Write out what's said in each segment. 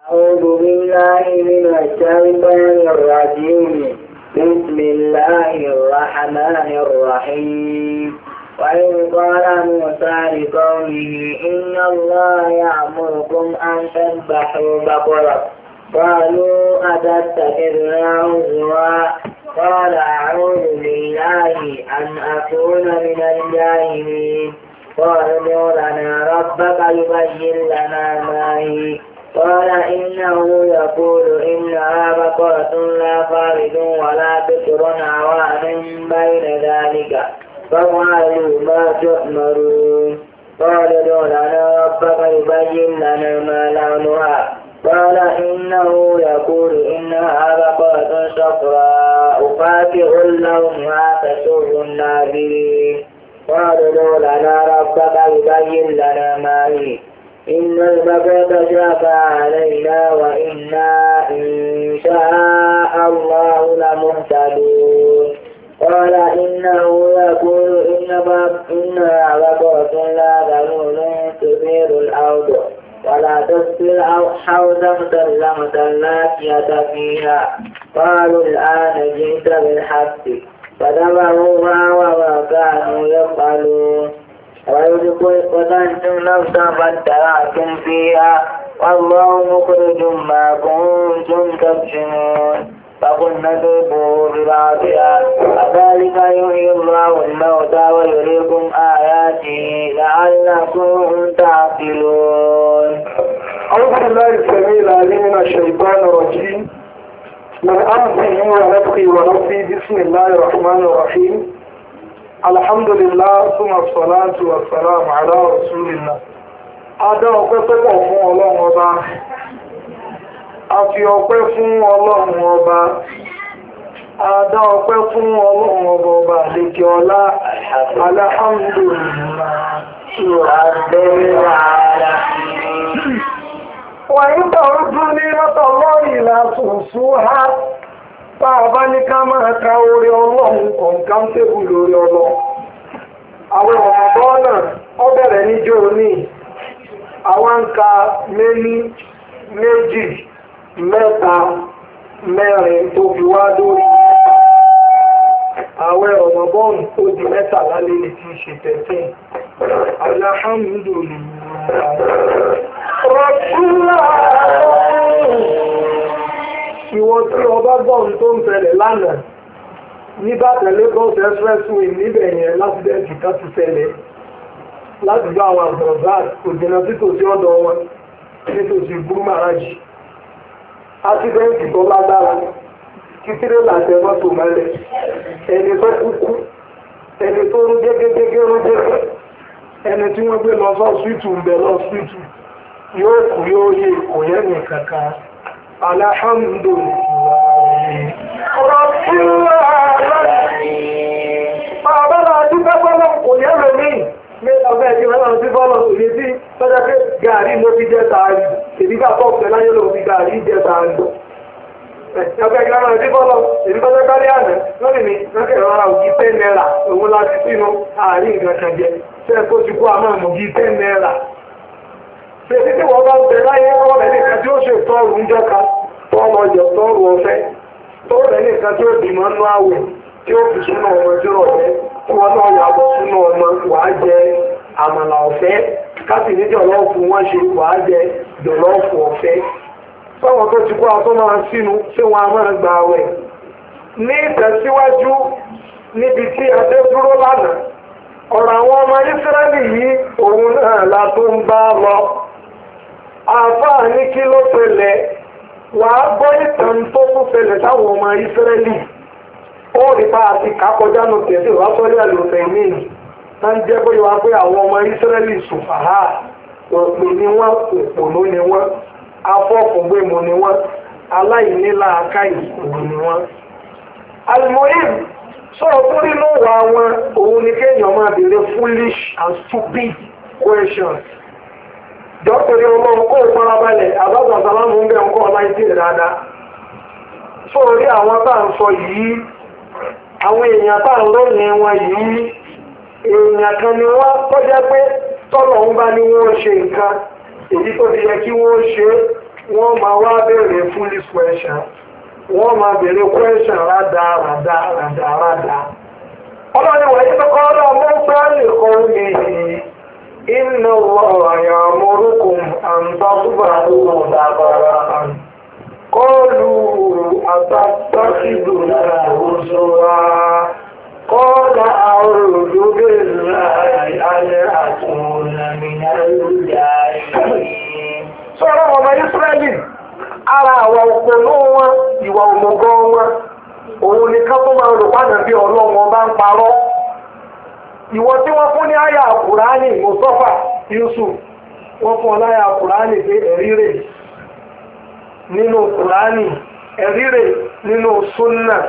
أعوذ بالله من الشيطان الرجيم. بسم الله الرحمن الرحيم. وإذ قال موسى لقومه إن الله يأمركم أن تذبحوا بقرة قالوا أتتخذنا هزوا قال أعوذ بالله أن أكون من الجاهلين قالوا ادع لنا ربك يبين لنا ما هي قال إنه يقول إنها بقرة لا فارض ولا بكر عوان بين ذلك فافعلوا ما تؤمرون قال ادع لنا ربك يبين لنا ما لونها قال إنه يقول إنها بقرة صفراء فاقع لونها تسر الناظرين قال ادع لنا ربك يبين لنا ما هي إن البقرة شاف علينا وإنا إن شاء الله لمهتدون قال إنه يقول إنها بقرة لا ذلول تثير الأرض ولا تسقي الحوض مسلمة لا شية فيها قالوا الآن جئت بالحق فذبحوها وما كانوا يفعلون وإذ قتلتم نفسا فادارأتم فيها والله مخرج ما كنتم تكتمون فقلنا اضربوه ببعضها كذلك يحيي الله الموتى ويريكم آياته لعلكم تعقلون. أعوذ بالله السميع العليم من الشيطان الرجيم من أمره ونفخه ونفخه بسم الله الرحمن الرحيم. الحمد لله ثم الصلاة والسلام على رسول الله. Adá ọpẹ́ pẹ́pọ̀ fún Ọlọ́run ọba. A fi ọpẹ́ fún Ọlọ́run ọba. Adá ọpẹ́ fún Ọlọ́run ọba ọba àlejò ọlá. Wàyí tọ̀rọ̀ dún ní rọ́tọ̀ lọ́rìn látùsù ha. Bàbá ní ká máa ka orí Ọlọ́run kọ̀ǹkan tébù lórí Ọlọ́run. Àwọn ọ̀pọ̀ náà ó bẹ̀rẹ̀ níjọ́ ní àwọn ń ka méní, méjì, mẹ́ta, mẹ́rin tó fi wá lórí. Àwẹ̀ Ramadan tó di mẹ́tàlá lé ní ti ṣe 13. Alhamdulillah. Ìwọ tí ọba gbọ́n tó ń tẹ̀lẹ̀ lánàá ní Ìbàdàn Lagos expressway níbẹ̀ yẹn lásìdẹ́ǹtì kan ti ṣẹlẹ̀ láti gbọ́ àwọn àgbọ̀nbá òjìnà títòsí ọ̀dọ̀ wọn nítòsí Búrúmàrájì. Ásídẹ́ǹtì tó lágbára kí tírélà tẹ mọ́tò mẹ́lẹ̀ ẹni tó kúkú ẹni tó rú gẹ́gẹ́gẹ́gẹ́ rú gẹ́gẹ́ ẹni tí wọ́n gbé lọ sọ́ọ̀sìtù ń bẹ lọ́sìtù yóò kú yóò yé kò yẹ́ ní kankan. Alhamdulillah. Bàbá àti pẹ́pẹ́lọ́ kò yẹ́ rẹ̀ ní ọgbẹ́ ẹ̀kí mẹ́lá sí fọ́lọ̀ òye tí tọ́jọ́ pé gàrí ló fi jẹ́ tààrí. Èdíkà tó ọ̀pẹ́ láyé ló fi gàrí jẹ́ tààrí. Ọgbẹ́ ẹ̀kí mẹ́lá sí fọ́lọ̀ èdí tọ́jọ́ kárí àná lónìí ní lọ́kẹ̀rọ ara ògì 10 naira òun láti sínú àárín nǹkan kan jẹ. Ṣé kó ti kú àmọ́ ògì 10 naira. Ṣètí tí wọ́n bá ń bẹ láyé wọ́n rẹ̀ nìkan tí ó ṣe tọ́rù ń jọ́ka tọ́rọ ọjọ́ tọ́rù ọ̀fẹ́ tó rẹ̀ nìkan tí ó dìmọ́ nú àwẹ̀ tí ó fi súnà ọmọ tí rọ̀ rẹ̀ tí wọ́n náà yàgbọ́ súnà ọmọ wà á jẹ àmàlà ọ̀fẹ́ káàkiri ní jọ̀lọ́ọ̀fù wọ́n ṣe wà á jẹ jọ̀lọ́ọ̀fù ọ̀fẹ́ sọ́wọ́n tó ti kó àtọ́ máa sínú tí wọ́n á máa gba àwẹ̀ ní ìtẹ̀síwájú níbi tí a dé dúró lánàá ọ̀rọ̀ àwọn ọmọ Ísírẹ́lì yìí òun náà la tó ń bá lọ. Àfáà ní kí ló ṣẹlẹ̀ wà á gbọ́ ìtàn tó tún ṣẹlẹ̀ sáwọn ọmọ Ísírẹ́lì ó rí bá àti kákọjá nù tẹ̀sí ìwásọ́lé àlòfẹ́ mìíràn tá ń jẹ́ bóyá wá pé àwọn ọmọ Ísírẹ́lì sùfàhà òpè ni wọ́n òpònú ni wọ́n afọ́fùngbèmù ni wọ́n aláìníláàká ìkòrò ni wọ́n. Al-Muhim sọ̀rọ̀ tó nínú wà wọn òun ni kéèyàn máa bèèrè foolish and stupid questions. Dọ́kítọ̀rí ọlọ́run kó farabalẹ̀ àbábàtàlámù ń bẹ̀ ń kọ́ láìsí dáadáa. Sọ̀rí àwọn tá à ń sọ yìí, àwọn èèyàn tá à ń lónìí wọn yìí, èèyàn kan ni wọ́n tọ́jẹ́ pé tọ́lọ̀ ń bá ní wọ́n ṣe nǹkan, èyí tó ti yẹ kí wọ́n ṣe wọ́n máa wá béèrè foolish question wọ́n máa béèrè question rádaràdà ọlọ́ni wọ̀nyí tó kọ́ ọ́dọ̀ Mùsá lè kọ́ mi inna Allaha ya'murukum an tadhbahu baqaratan qalu atattakhiduna huzwa qala a'udhu billahi an akuna minal jahilin. Sọ́rọ̀ ọmọ Ísírẹ́lì ara àwọn òpònú wọn ìwà òmùgọ̀ wọn òun ni ká tó máa rò pàdé bí ọlọ́wọ́n bá ń parọ́. Ìwọ tí wọ́n fún ní àyà Kùránì Mùsọ́fà Yusuf wọ́n fún ọláyà Kùránì pé ẹ̀rí rẹ̀ nínú Kùránì ẹ̀rí rẹ̀ nínú Súnnà.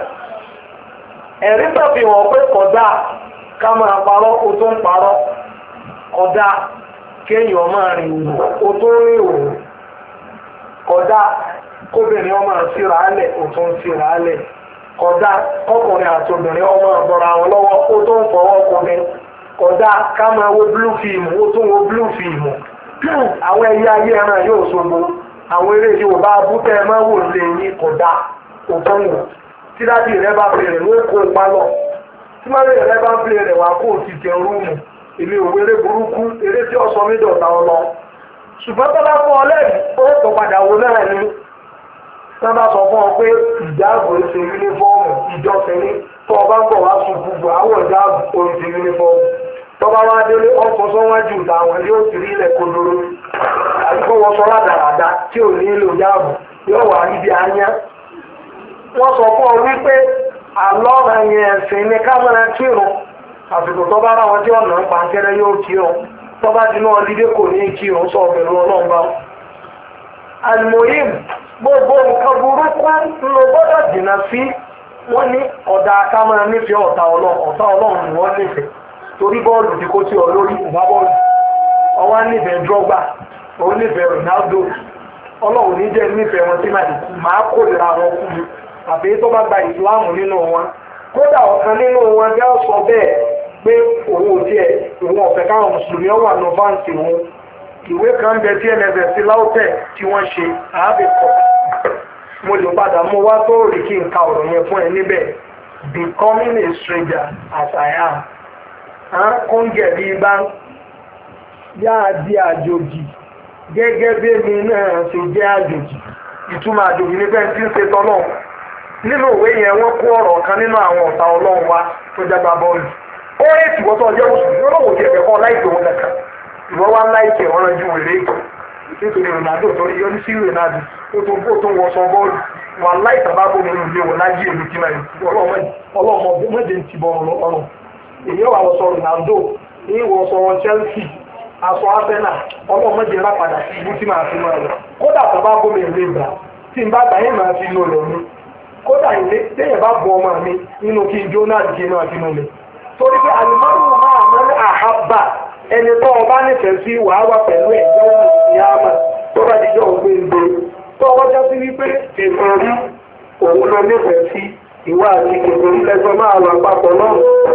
Ẹ̀rí tàbí wọn pé kódà ká máa parọ́ o tó ń parọ́ kódà kéèyàn máa rìn òwò o tó ń rìn òwò kódà kóbìnrin ọmọ síra álẹ̀ o tó ń síra álẹ̀ kódà ọkùnrin àti obìnrin ọmọ ọ̀bọ̀ra wọn lọ́wọ́ ó tó ń fọwọ́ ọkùnrin kódà ká máa wo blue film ó tó wo blue film àwọn ẹyẹ ayé ẹran yóò ṣogbo àwọn eré Yorùbá abútẹ́ máa wò lè ní kódà òtún wò tí dájú rẹ bá fi rẹ̀ ló kó ipa lọ tí má lè rẹ bá fi rẹ̀ wá kó ti jẹ rúùmù èmi ò wéré burúkú eré tí ọ̀sán mi dọ̀tà ọ lọ ṣùgbọ́n tó bá fún ọ lẹ́yìn ó tó padà wo náà ni wọ́n bá sọ fún ọ pé ìjáàbò ṣe yúnífọ́ọ̀mù ìjọsìn ní tó ọba ń bọ̀ wá sùn gbogbo àwọ̀ ìjáàbò orin ṣe yúnífọ́ọ̀mù tó bá wá délé ọkọ̀ sọ́wájú làwọn yóò ti rí ilẹ̀ kodoro àdúgbò wọn sọ rádaràda tí ò ní lò jáàbò yóò wà níbi àányá. Wọ́n sọ fún ọ wípé àlọ́ra yẹn ẹ̀sìn ní kámẹ́rà kírun àsìkò tó bá ráwọn tí ọ̀nà ń pa kẹ́rẹ́ yóò kírun tó bá dinú ọdídé kò ní kírun sọ ọ̀bẹ̀rù ọlọ́mbà. Alimoyim gbogbo nǹkan burúkú ló gbọ́dọ̀ jìnnà sí wọ́n ní ọ̀dà kámẹ́rà nífẹ̀ẹ́ ọ̀tá ọlọ́run ni wọ́n nífẹ̀ẹ́ torí bọ́ọ̀lù tí kò tí ọ lórí ìgbà bọ́ọ̀lù ọwá nífẹ̀ẹ́ Drogba òun nífẹ̀ẹ́ Ronaldo ọlọ́run ní jẹ́ nífẹ̀ẹ́ wọn tí máa kórìíra wọn kú mi àbí tó bá gba ìsìláàmù nínú wọn kódà ọ̀kan nínú wọn jẹ́ sọ bẹ́ẹ̀ pé òun ò tiẹ̀ òun ọ̀fẹ́ káwọn mùsùlùmí ọwà ní fáǹsì wọn ìwé kan bẹ tí NSS láwùtẹ̀ tí wọ́n ṣe àábẹ̀kọ̀ mo lè padà mú wá tó rí kí n ka ọ̀rọ̀ yẹn fún ẹ níbẹ̀ becoming a stranger as I am kóńgẹ̀ bí bá yáa di àjòjì gẹ́gẹ́ bí mi náà ṣe jẹ́ àjòjì ìtumọ̀ àjòjì ní pé tí ń ṣe tọ́lọ́ nínú òwe yẹn wọ́n kó ọ̀rọ̀ kan nínú àwọn ọ̀tá ọlọ́run wa tó jágbá bọ́ọ̀lù ó rí ìtìwọ́tọ̀ ọjọ́ mùsùlùmí olówó ti ẹ̀fẹ̀ kan láìpẹ́ wọn kankan ìwọ́ wá láìpẹ́ wọn rán ju wèrè ètò nítorí Ronaldo tó yọ ní sí Ronaldo ó tó bó tó wọṣọ bọ́ọ̀lù wà láìpẹ́ bá bó nínú ilé wọn láyé èmi kí náà ọlọ́mọ mọ́jẹ ń ti bọ́ ọ̀run èyí wà wọ́sọ Ronaldo ní wọ́sọ Chelsea aṣọ Arsenal ọlọ́mọdé rápadà sí ibú tí máa fi máa lọ kódà tó bá bó mi ìlú ìgbà tí n bá gbà yín máa fi inú lọ ní kódà ilé téèyàn bá bọ ọmọ mi nínú kí n jó náà kí n máa fi inú mi torí pé alimọ́nù máa mọ́ ní àhábà ẹni tó ọba nífẹ̀ẹ́ sí wàá wà pẹ̀lú ẹ̀jọ́ ìyáàmà tó bá dijọ́ ògbé ìgbé tó ọwọ́ já sí wípé èso rí òun lọ nífẹ̀ẹ́ sí ìwà àti kèkèrè lẹ́sọ máa wà papọ̀ náà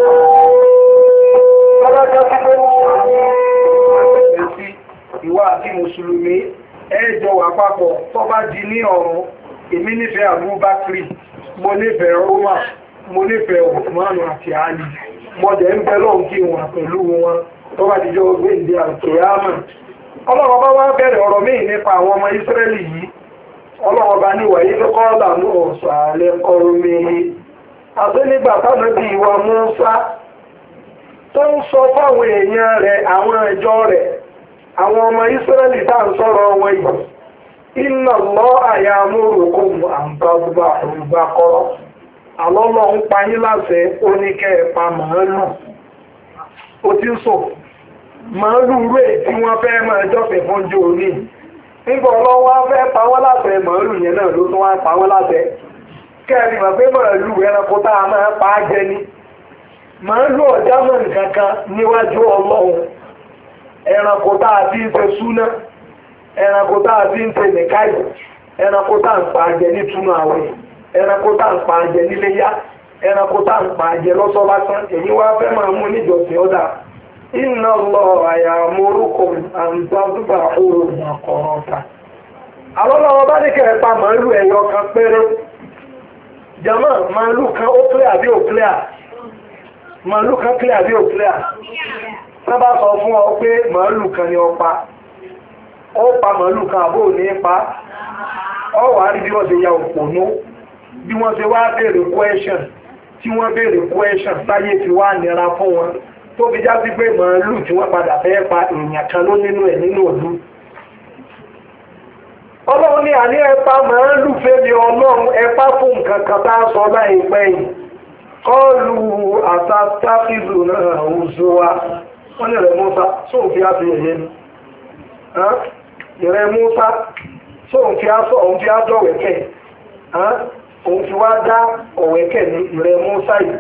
ìwà àti mùsùlùmí ẹjọ́ wà papọ̀ tó bá di ní ọ̀run èmi nífẹ̀ẹ́ Abubakar mo nífẹ̀ẹ́ Roma mo nífẹ̀ẹ́ Osman àti Ali mo jẹ́ ń bẹ́ lọ́n kí wọn pẹ̀lú wọn tó bá dijọ́ gbéǹde àkèyàmà. Ọlọ́run bá wá bẹ̀rẹ̀ ọ̀rọ̀ míì nípa àwọn ọmọ Ísírẹ́lì yìí Ọlọ́run bá ní wàyí tó kọ́ lànà ọ̀sàlẹ̀ ọrùn mi àti nígbà táwọn bí ìwà Mùsá tó ń sọ fáwọn èèyàn rẹ̀ àwọn ẹjọ́ rẹ̀ àwọn ọmọ Ísírẹ́lì tá ń sọ̀rọ̀ wọn yìí inna Allaha ya'murukum an tadhbahu baqara àlọ́lọ́ ń pa yín láṣẹ oníkẹ́ ẹ̀pa màálù ó ti ń sọ màálù rẹ̀ tí wọ́n fẹ́ máa jọ́sẹ̀ fún jò ní nígbà ọlọ́wọ́ fẹ́ pa wọ́n láṣẹ màálù yẹn náà ló tún wá pa wọ́n láṣẹ kẹ́ẹ̀rì mọ̀ pé màálù ẹranko tá a máa pa á jẹ ní màálù ọ̀já mọ̀ nǹkan kan níwájú Ọlọ́run ẹranko tá a ti ń ṣe súná ẹranko tá a ti ń ṣe nìkáyì ẹranko tá a ń pa àjẹ ní túnú àwẹ̀ ẹranko tá a ń pa àjẹ níléyá ẹranko tá a ń pa àjẹ lọ́sọ́ lásán èyí wá fẹ́ máa mú níjọsìn ọ̀dà inna Allaha ya'murukum an tadhbahu baqaratan Àlọ́lọ́wọ́ bá ní kẹrẹ pa màálù ẹ̀yọ kan péré. Jàmá màálù kan ó clear bí ò clear. Màálù kan clear bí ò clear. Sábà sọ fún ọ pé màálù kan ni ọ pa. Ó pa màálù kan àbó ní pa. Ọ wà rí bí wọ́n ṣe ya òpònú. Bí wọ́n ṣe wá béèrè question. Tí wọ́n béèrè question táyé fi wá nira fún wọn. Tó fi já sí pé màálù tí wọ́n padà fẹ́ pa èèyàn kan ló nínú ẹ̀ nínú òlú. Ọlọ́run ní àní ẹpa màálù fẹ́mi ọlọ́run ẹpa fún nǹkan kan tá a sọ láìpẹ́ yìí. Kọlu àtàtàkìlù náà oṣù wa. Wọ́n ní rẹ̀ Mùsá sóò fi àti ẹ̀yẹ ni. Ìrẹ̀ Mùsá sóò fi àjọ̀wẹ̀kẹ̀. Òun fi wá dá ọ̀wẹ̀kẹ̀ ní ìrẹ̀ Mùsá yìí.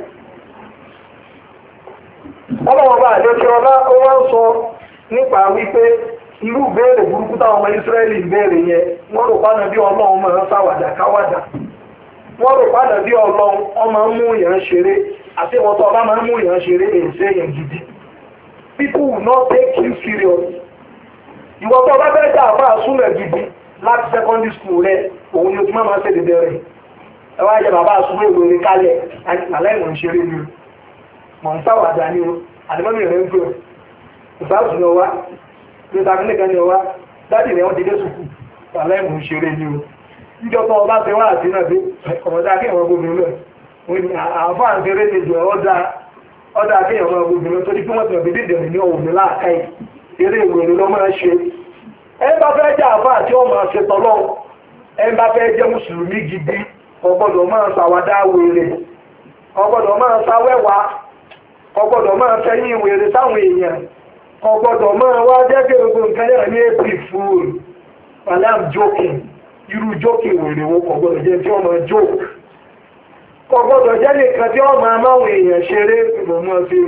Ọlọ́wọ́ bá àjọkẹ́ ọlá ó wá ń sọ nípa wípé irú béèrè burúkú táwọn ọmọ Ísírẹ́lì béèrè yẹn wọ́n rò pánà bí Ọlọ́run máa ń sáwàdà káwàdà. Wọ́n rò pánà bí Ọlọ́run ọmọ ń mú èèyàn ṣeré àti ìwọ̀n tó ọba máa ń mú èèyàn ṣeré èsè èèyàn gidi. People will not take you serious. Ìwọ̀n tó ọba bẹ́ẹ̀ jà àbá àsúnlẹ̀ gidi láti secondary school rẹ̀ òun ni o ti máa ṣe dédé rẹ̀. Ẹ wá jẹ bàbá àsúnlẹ̀ ìwé orin kálẹ̀ àláìmọ̀ ń ṣeré ni o. Mọ̀ ń sáwàdà ni o. Àdìmọ́mì rẹ̀ ń gbé o. Ìbáàsù ni ọwá. Nígbà kílẹ̀kan ni ọwá. Dádì rẹ̀ wọ́n ti dé sùkú. Àláìmọ̀ ń ṣeré ni o. Níjọ́ tó ọba ṣe wá àti náà dé. Ọmọdé akéwọ̀n gbogbo náà. Wọ́n ni àáfàá ń ṣeré ni jù ọ̀dà akéwọ̀n gbogbo náà. Torí pé wọ́n ti ọ̀bí dídì ní ọ̀hún ní láàkáì. Eré ìwé ló máa ṣe. Ẹ bá fẹ́ jẹ́ àáfàá tí ó máa ṣe tọ́lọ́. Ẹ bá fẹ́ jẹ́ mùsùlùmí gidi. Ọgbọ́dọ̀ máa ṣàwádà wèrè. Ọgbọ́dọ̀ máa ṣàwẹ́wà. Ọgbọ́dọ̀ máa fẹ́yìn wèrè sáwọn èèyàn. Ọgbọ́dọ̀ máa wá jẹ́gẹ́ gbogbo nǹkan yára ní April Fool. Pàlẹ́ I'm joking. Irú joking wèrè wo ọgbọ́dọ̀ jẹ́ tí wọ́n máa joke. Ọgbọ́dọ̀ jẹ́ nìkan tí wọ́n máa máwọn èèyàn ṣeré ìmọ̀mọ́ sí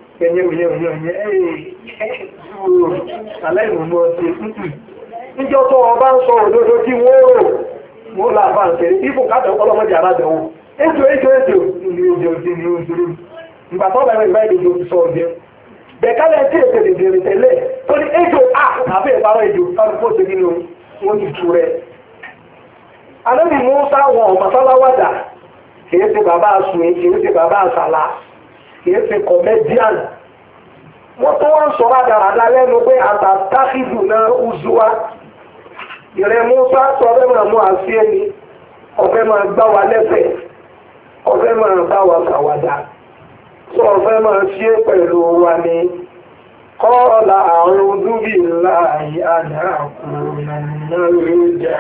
níjọ́ tó ọba ń sọ òdodo tí wọ́n rò wọ́n láàbá ń tẹ̀lé ibùn káàtẹ̀ ọlọ́mọdé àrádẹ̀wò ètò ní oúnjẹ òsì ní oúnjẹ ìgbà tó bẹ̀rẹ̀ ìgbà ìdòdó ti sọ ọ̀jẹ́ bẹ̀kálẹ̀ tí ètò ìdèrè tẹ́lẹ̀ tó ní ejò àbí ìparọ́ ejò kálukó ṣe nínú wọn ti tu rẹ̀. Ànábì Mùsá wọn ọ̀mọ̀sáláwàdà kìí ṣe bàbá àsùnwé kìí ṣe bàbá àsàlá kìí ṣe kọ̀mẹ́díàn. Wọ́n tó wọ́n sọ rádaràdá lẹ́nu pé àtàtàkìdù náà uzuwa. Ìrẹ̀ Mùsá sọ ọbẹ̀ máa mú àṣẹ ni ọbẹ̀ máa gbá wa lẹ́sẹ̀ ọbẹ̀ máa bá wa ṣàwàdà. Sọ ọ̀fẹ́ máa ṣe pẹ̀lú wa ni kọ́ọ̀lá àrùn dúbì láàáyí àdáàkùnrin lóríjà.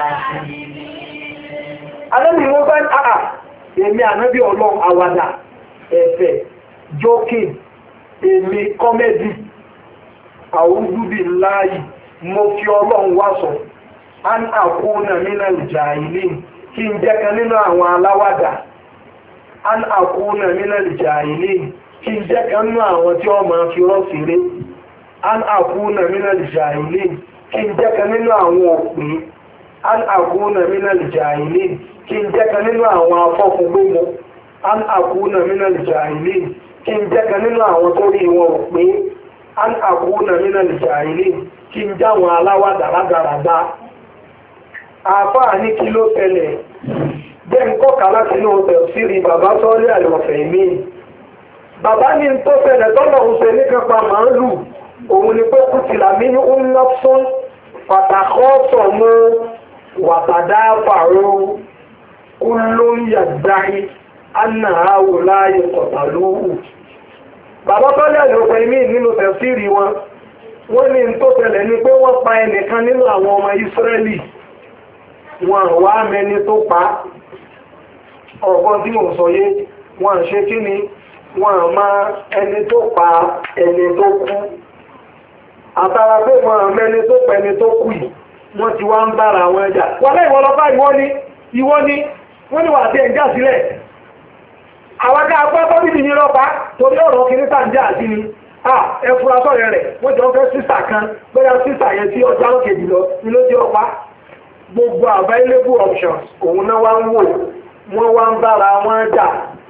Ànábì Mùsá èmi ànábì Ọlọ́run àwàdà, ẹ̀fẹ̀, joking, èmi kọ́mẹ́dì, àrùn dúbì láàáyí mo fi Ọlọ́run wá sọ, an àkúnà nínú ìjàìlì kí n jẹ́ kan nínú àwọn aláwàdà, an àkúnà nínú ìjàìlì kí n jẹ́ kan nínú àwọn tí wọ́n máa fi rọ́ fèrè, an àkúnà nínú ìjàìlì kí n jẹ́ kan nínú àwọn òpè, an àkúnà nínú ìjàìlì kí n jẹ́ kan nínú àwọn afọ́fún gbogbo, an àkúnà nínú ìjàìlì kí n jẹ́ kan nínú àwọn tó rí wọn òpè, an àkúnà nínú ìjàìlì kí n já wọn aláwàdà rádaràdá. Àfáà ní kí ló tẹ́lẹ̀ jẹ́ ń kọ́kà láti ní ọ̀tẹ̀ sírí bàbá sọ́lé àlọ́fẹ̀ mí. Bàbá ní tó tẹ́lẹ̀ tọ́lọ̀ ń ṣe ní kápá màálù òun ni pé kú ti làmí ní ó ń lọ fún pàtàkọ́ọ̀tọ̀ mú wàtàdá fàró kú ló ń yàdáyé anà áwò láàyè kọ̀tàlúhù. Bàbá sọ́lé àlọ́fẹ̀ mí nínú tẹ̀sírí wọn wọ́n ní tó tẹ́lẹ̀ ní pé wọ́n pa ẹnìkan nínú àwọn ọmọ Ísírẹ́lì wọn wá mẹni tó pa ọgbọ́n tí mo sọ yé wọn ṣe kí ni wọn máa ẹni tó pa ẹni tó kú àtàrà pé wọn mẹni tó pa ẹni tó kú yìí wọ́n ti wá ń bára àwọn ẹja wọ́n lẹ́yìn wọ́n lọ́pàá ìwọ́n ní wà tí ẹ̀já sílẹ̀ àwọn ká apá tó bíbí ní lọ́pàá torí ọ̀rọ̀ kìíní tàǹjà àti ni ẹfura sọ̀rọ̀ rẹ̀ wọ́n jọ fẹ́ sísà kan bóyá sísà yẹn tí ọjà òkè jùlọ ni ló jẹ́ ọpá gbogbo available options òun náà wá ń wò wọ́n wá ń bára wọn jà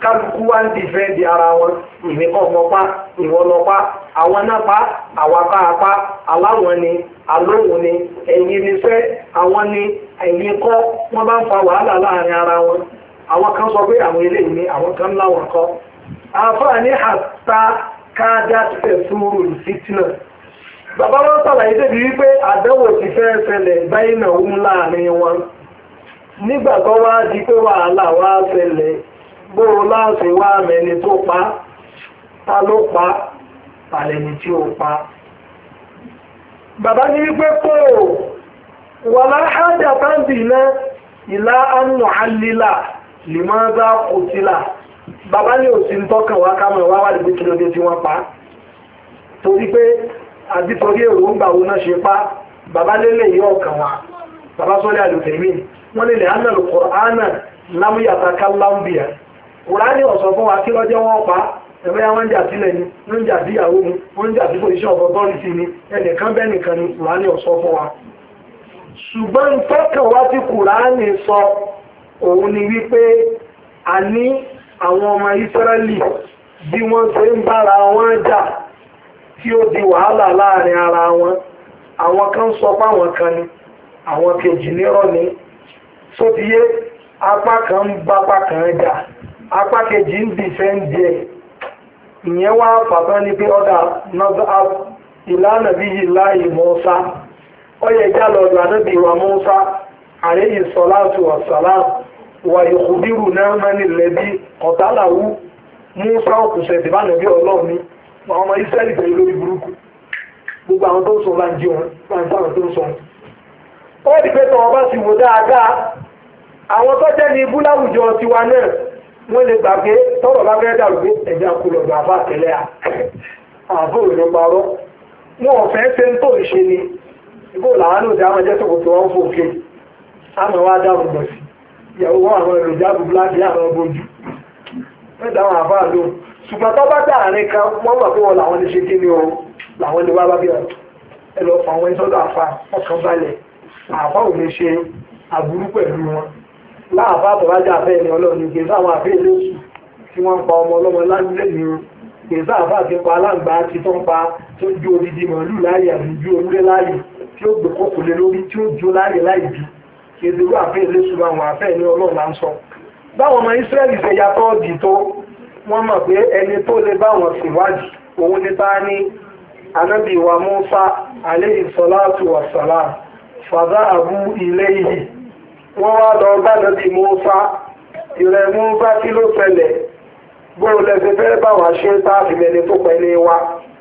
kálukú wá ń dìfẹ́ǹdì ara wọn ìwé ọmọpá ìwọlọpá àwọn nápa àwapáapá aláwọn ni alóhùn ni ẹ̀yìn nífẹ́ àwọn ni ẹ̀yìn kọ́ wọ́n bá ń fa wàhálà láàrin ara wọn àwọn kan sọ pé àwọn eléyìí ni àwọn kan láwọn kọ́ àǹfààní àtà káàdá tẹ̀sùrù ìfìtínà bàbá wọn sàlàyé débi wípé àdánwò ti fẹ́ ṣẹlẹ̀ báyìí náà ń láàrin wọn nígbà tó wá di pé wàhálà wá ṣẹlẹ̀ gbóò láti wá mẹni tó pa ta ló pa àlẹ́ni tí ó pa bàbá ní wípé kó wà láhájà tábì náà ìlà ánù àlìlà lè máa dá òtílà bàbá ní òsì ń tọ́kàn wá ká mọ̀ wá wà lè kí lóde tí wọ́n pa torí pé àdítorí èròǹgbà wo náà ṣe pa bàbá lélẹ̀ yọ ọkàn wa bàbá sọ́lẹ̀ àlùfẹ̀mí wọ́n lè ánà Al-Qur'ana lámúyàtàkà lámbìyà Kùránì ọ̀sọ̀ fún wa kí lọ́jọ́ wọ́n pa ẹ̀mẹ́ wọ́n jà sílẹ̀ ni wọ́n jà sí ìyàwó ni wọ́n jà sí position of authority ni ẹnìkan bẹ́nìkan ni Kùránì ọ̀sọ̀ fún wa ṣùgbọ́n tọ́kàn wá tí Kùránì sọ òun ni wípé a ní àwọn ọmọ Ísírẹ́lì bí wọ́n ṣe ń bára wọn jà tí ó di wàhálà láàrin ara wọn àwọn kan sọ páwọn kan ni àwọn kejì nírọ́ ni só ti yé apá kan ń bá apá kan jà apá kejì ń dìfẹ́ǹdì ẹ̀ ìyẹn wá pàtàkì ní pé ọ̀dà ìlànà bí yìí láì Mùsá ọyẹ ìjà lọ́dọ̀ ànábì wa Mùsá alayhi salatu wassalam wà ìkùdírù náà mẹ́ni lẹ́bí ọ̀tálàwú Mùsá òkùnṣẹ̀ ìdìbànà bí ọlọ́run ní àwọn ọmọ Ísírẹ́lì pẹ̀lú lórí burúkú gbogbo àwọn tó ń sọ láǹjí wọn láǹtàwọn tó ń sọ ó di pé tọwọ́ bá sì wò dáadáa àwọn tó jẹ́ ní ibú láwùjọ tiwa náà wọ́n lè gbà pé tọ́rọ̀ bá fẹ́ dàrú pé ẹ̀jẹ̀ àkùlọ̀gbà àbá àtẹ̀lẹ́ àbó ìlú parọ́ wọn ò fẹ́ ṣe ń tó ìṣe ni ibò làwọn náà dáwọn jẹ́ sọ̀kòtò wọn fò òkè àmọ́ wá dáhùn gbọ̀ sí ìyàwó wọn àwọn èròjà bùbúláàdì àwọn ọgbọ́jú wọ́n dáhùn àbá lóhùn ṣùgbọ́n tó bá dáàrin kan wọ́n mọ̀ pé wọ́n làwọn lè ṣe kí ni o làwọn lè wá bá bí ẹ lọ fún àwọn ìsọ́dọ̀ àfà ọkàn balẹ̀ àfà ò lè ṣe àbúrú pẹ̀lú wọn láàfà àtọ̀lájà àfẹ́ ẹni ọlọ́run ní gbèsè àwọn àfẹ́ ìlóṣù tí wọ́n ń pa ọmọ ọlọ́mọ láńlẹ̀ ní o gbèsè àfà àti pa aláǹgbá ti tó ń pa tó ju odidi màálù láàyè àbí ju ewúrẹ́ láàyè tí ó gbé kókò lé lórí tí ó jó láàyè láì ju èdèrú àfẹ́ ìlóṣù àwọn àfẹ́ ẹni ọlọ́run là ń sọ báwọn ọmọ Ísírẹ́lì ṣe yàtọ̀ ọ̀dì tó wọ́n mọ̀ pé ẹni tó lè bá wọn ṣèwádìí òun ní bá ní anábì wa Mùsá alayhi salatu wassalam fàdá àbú ilé yìí wọ́n wá lọ bá nàbì Mùsá ìrẹ̀ Mùsá kí ló ṣẹlẹ̀ gbóò lẹ́sẹ̀ fẹ́ bá wà ṣe táàfì mẹ́ni tó pẹ̀lẹ́ wa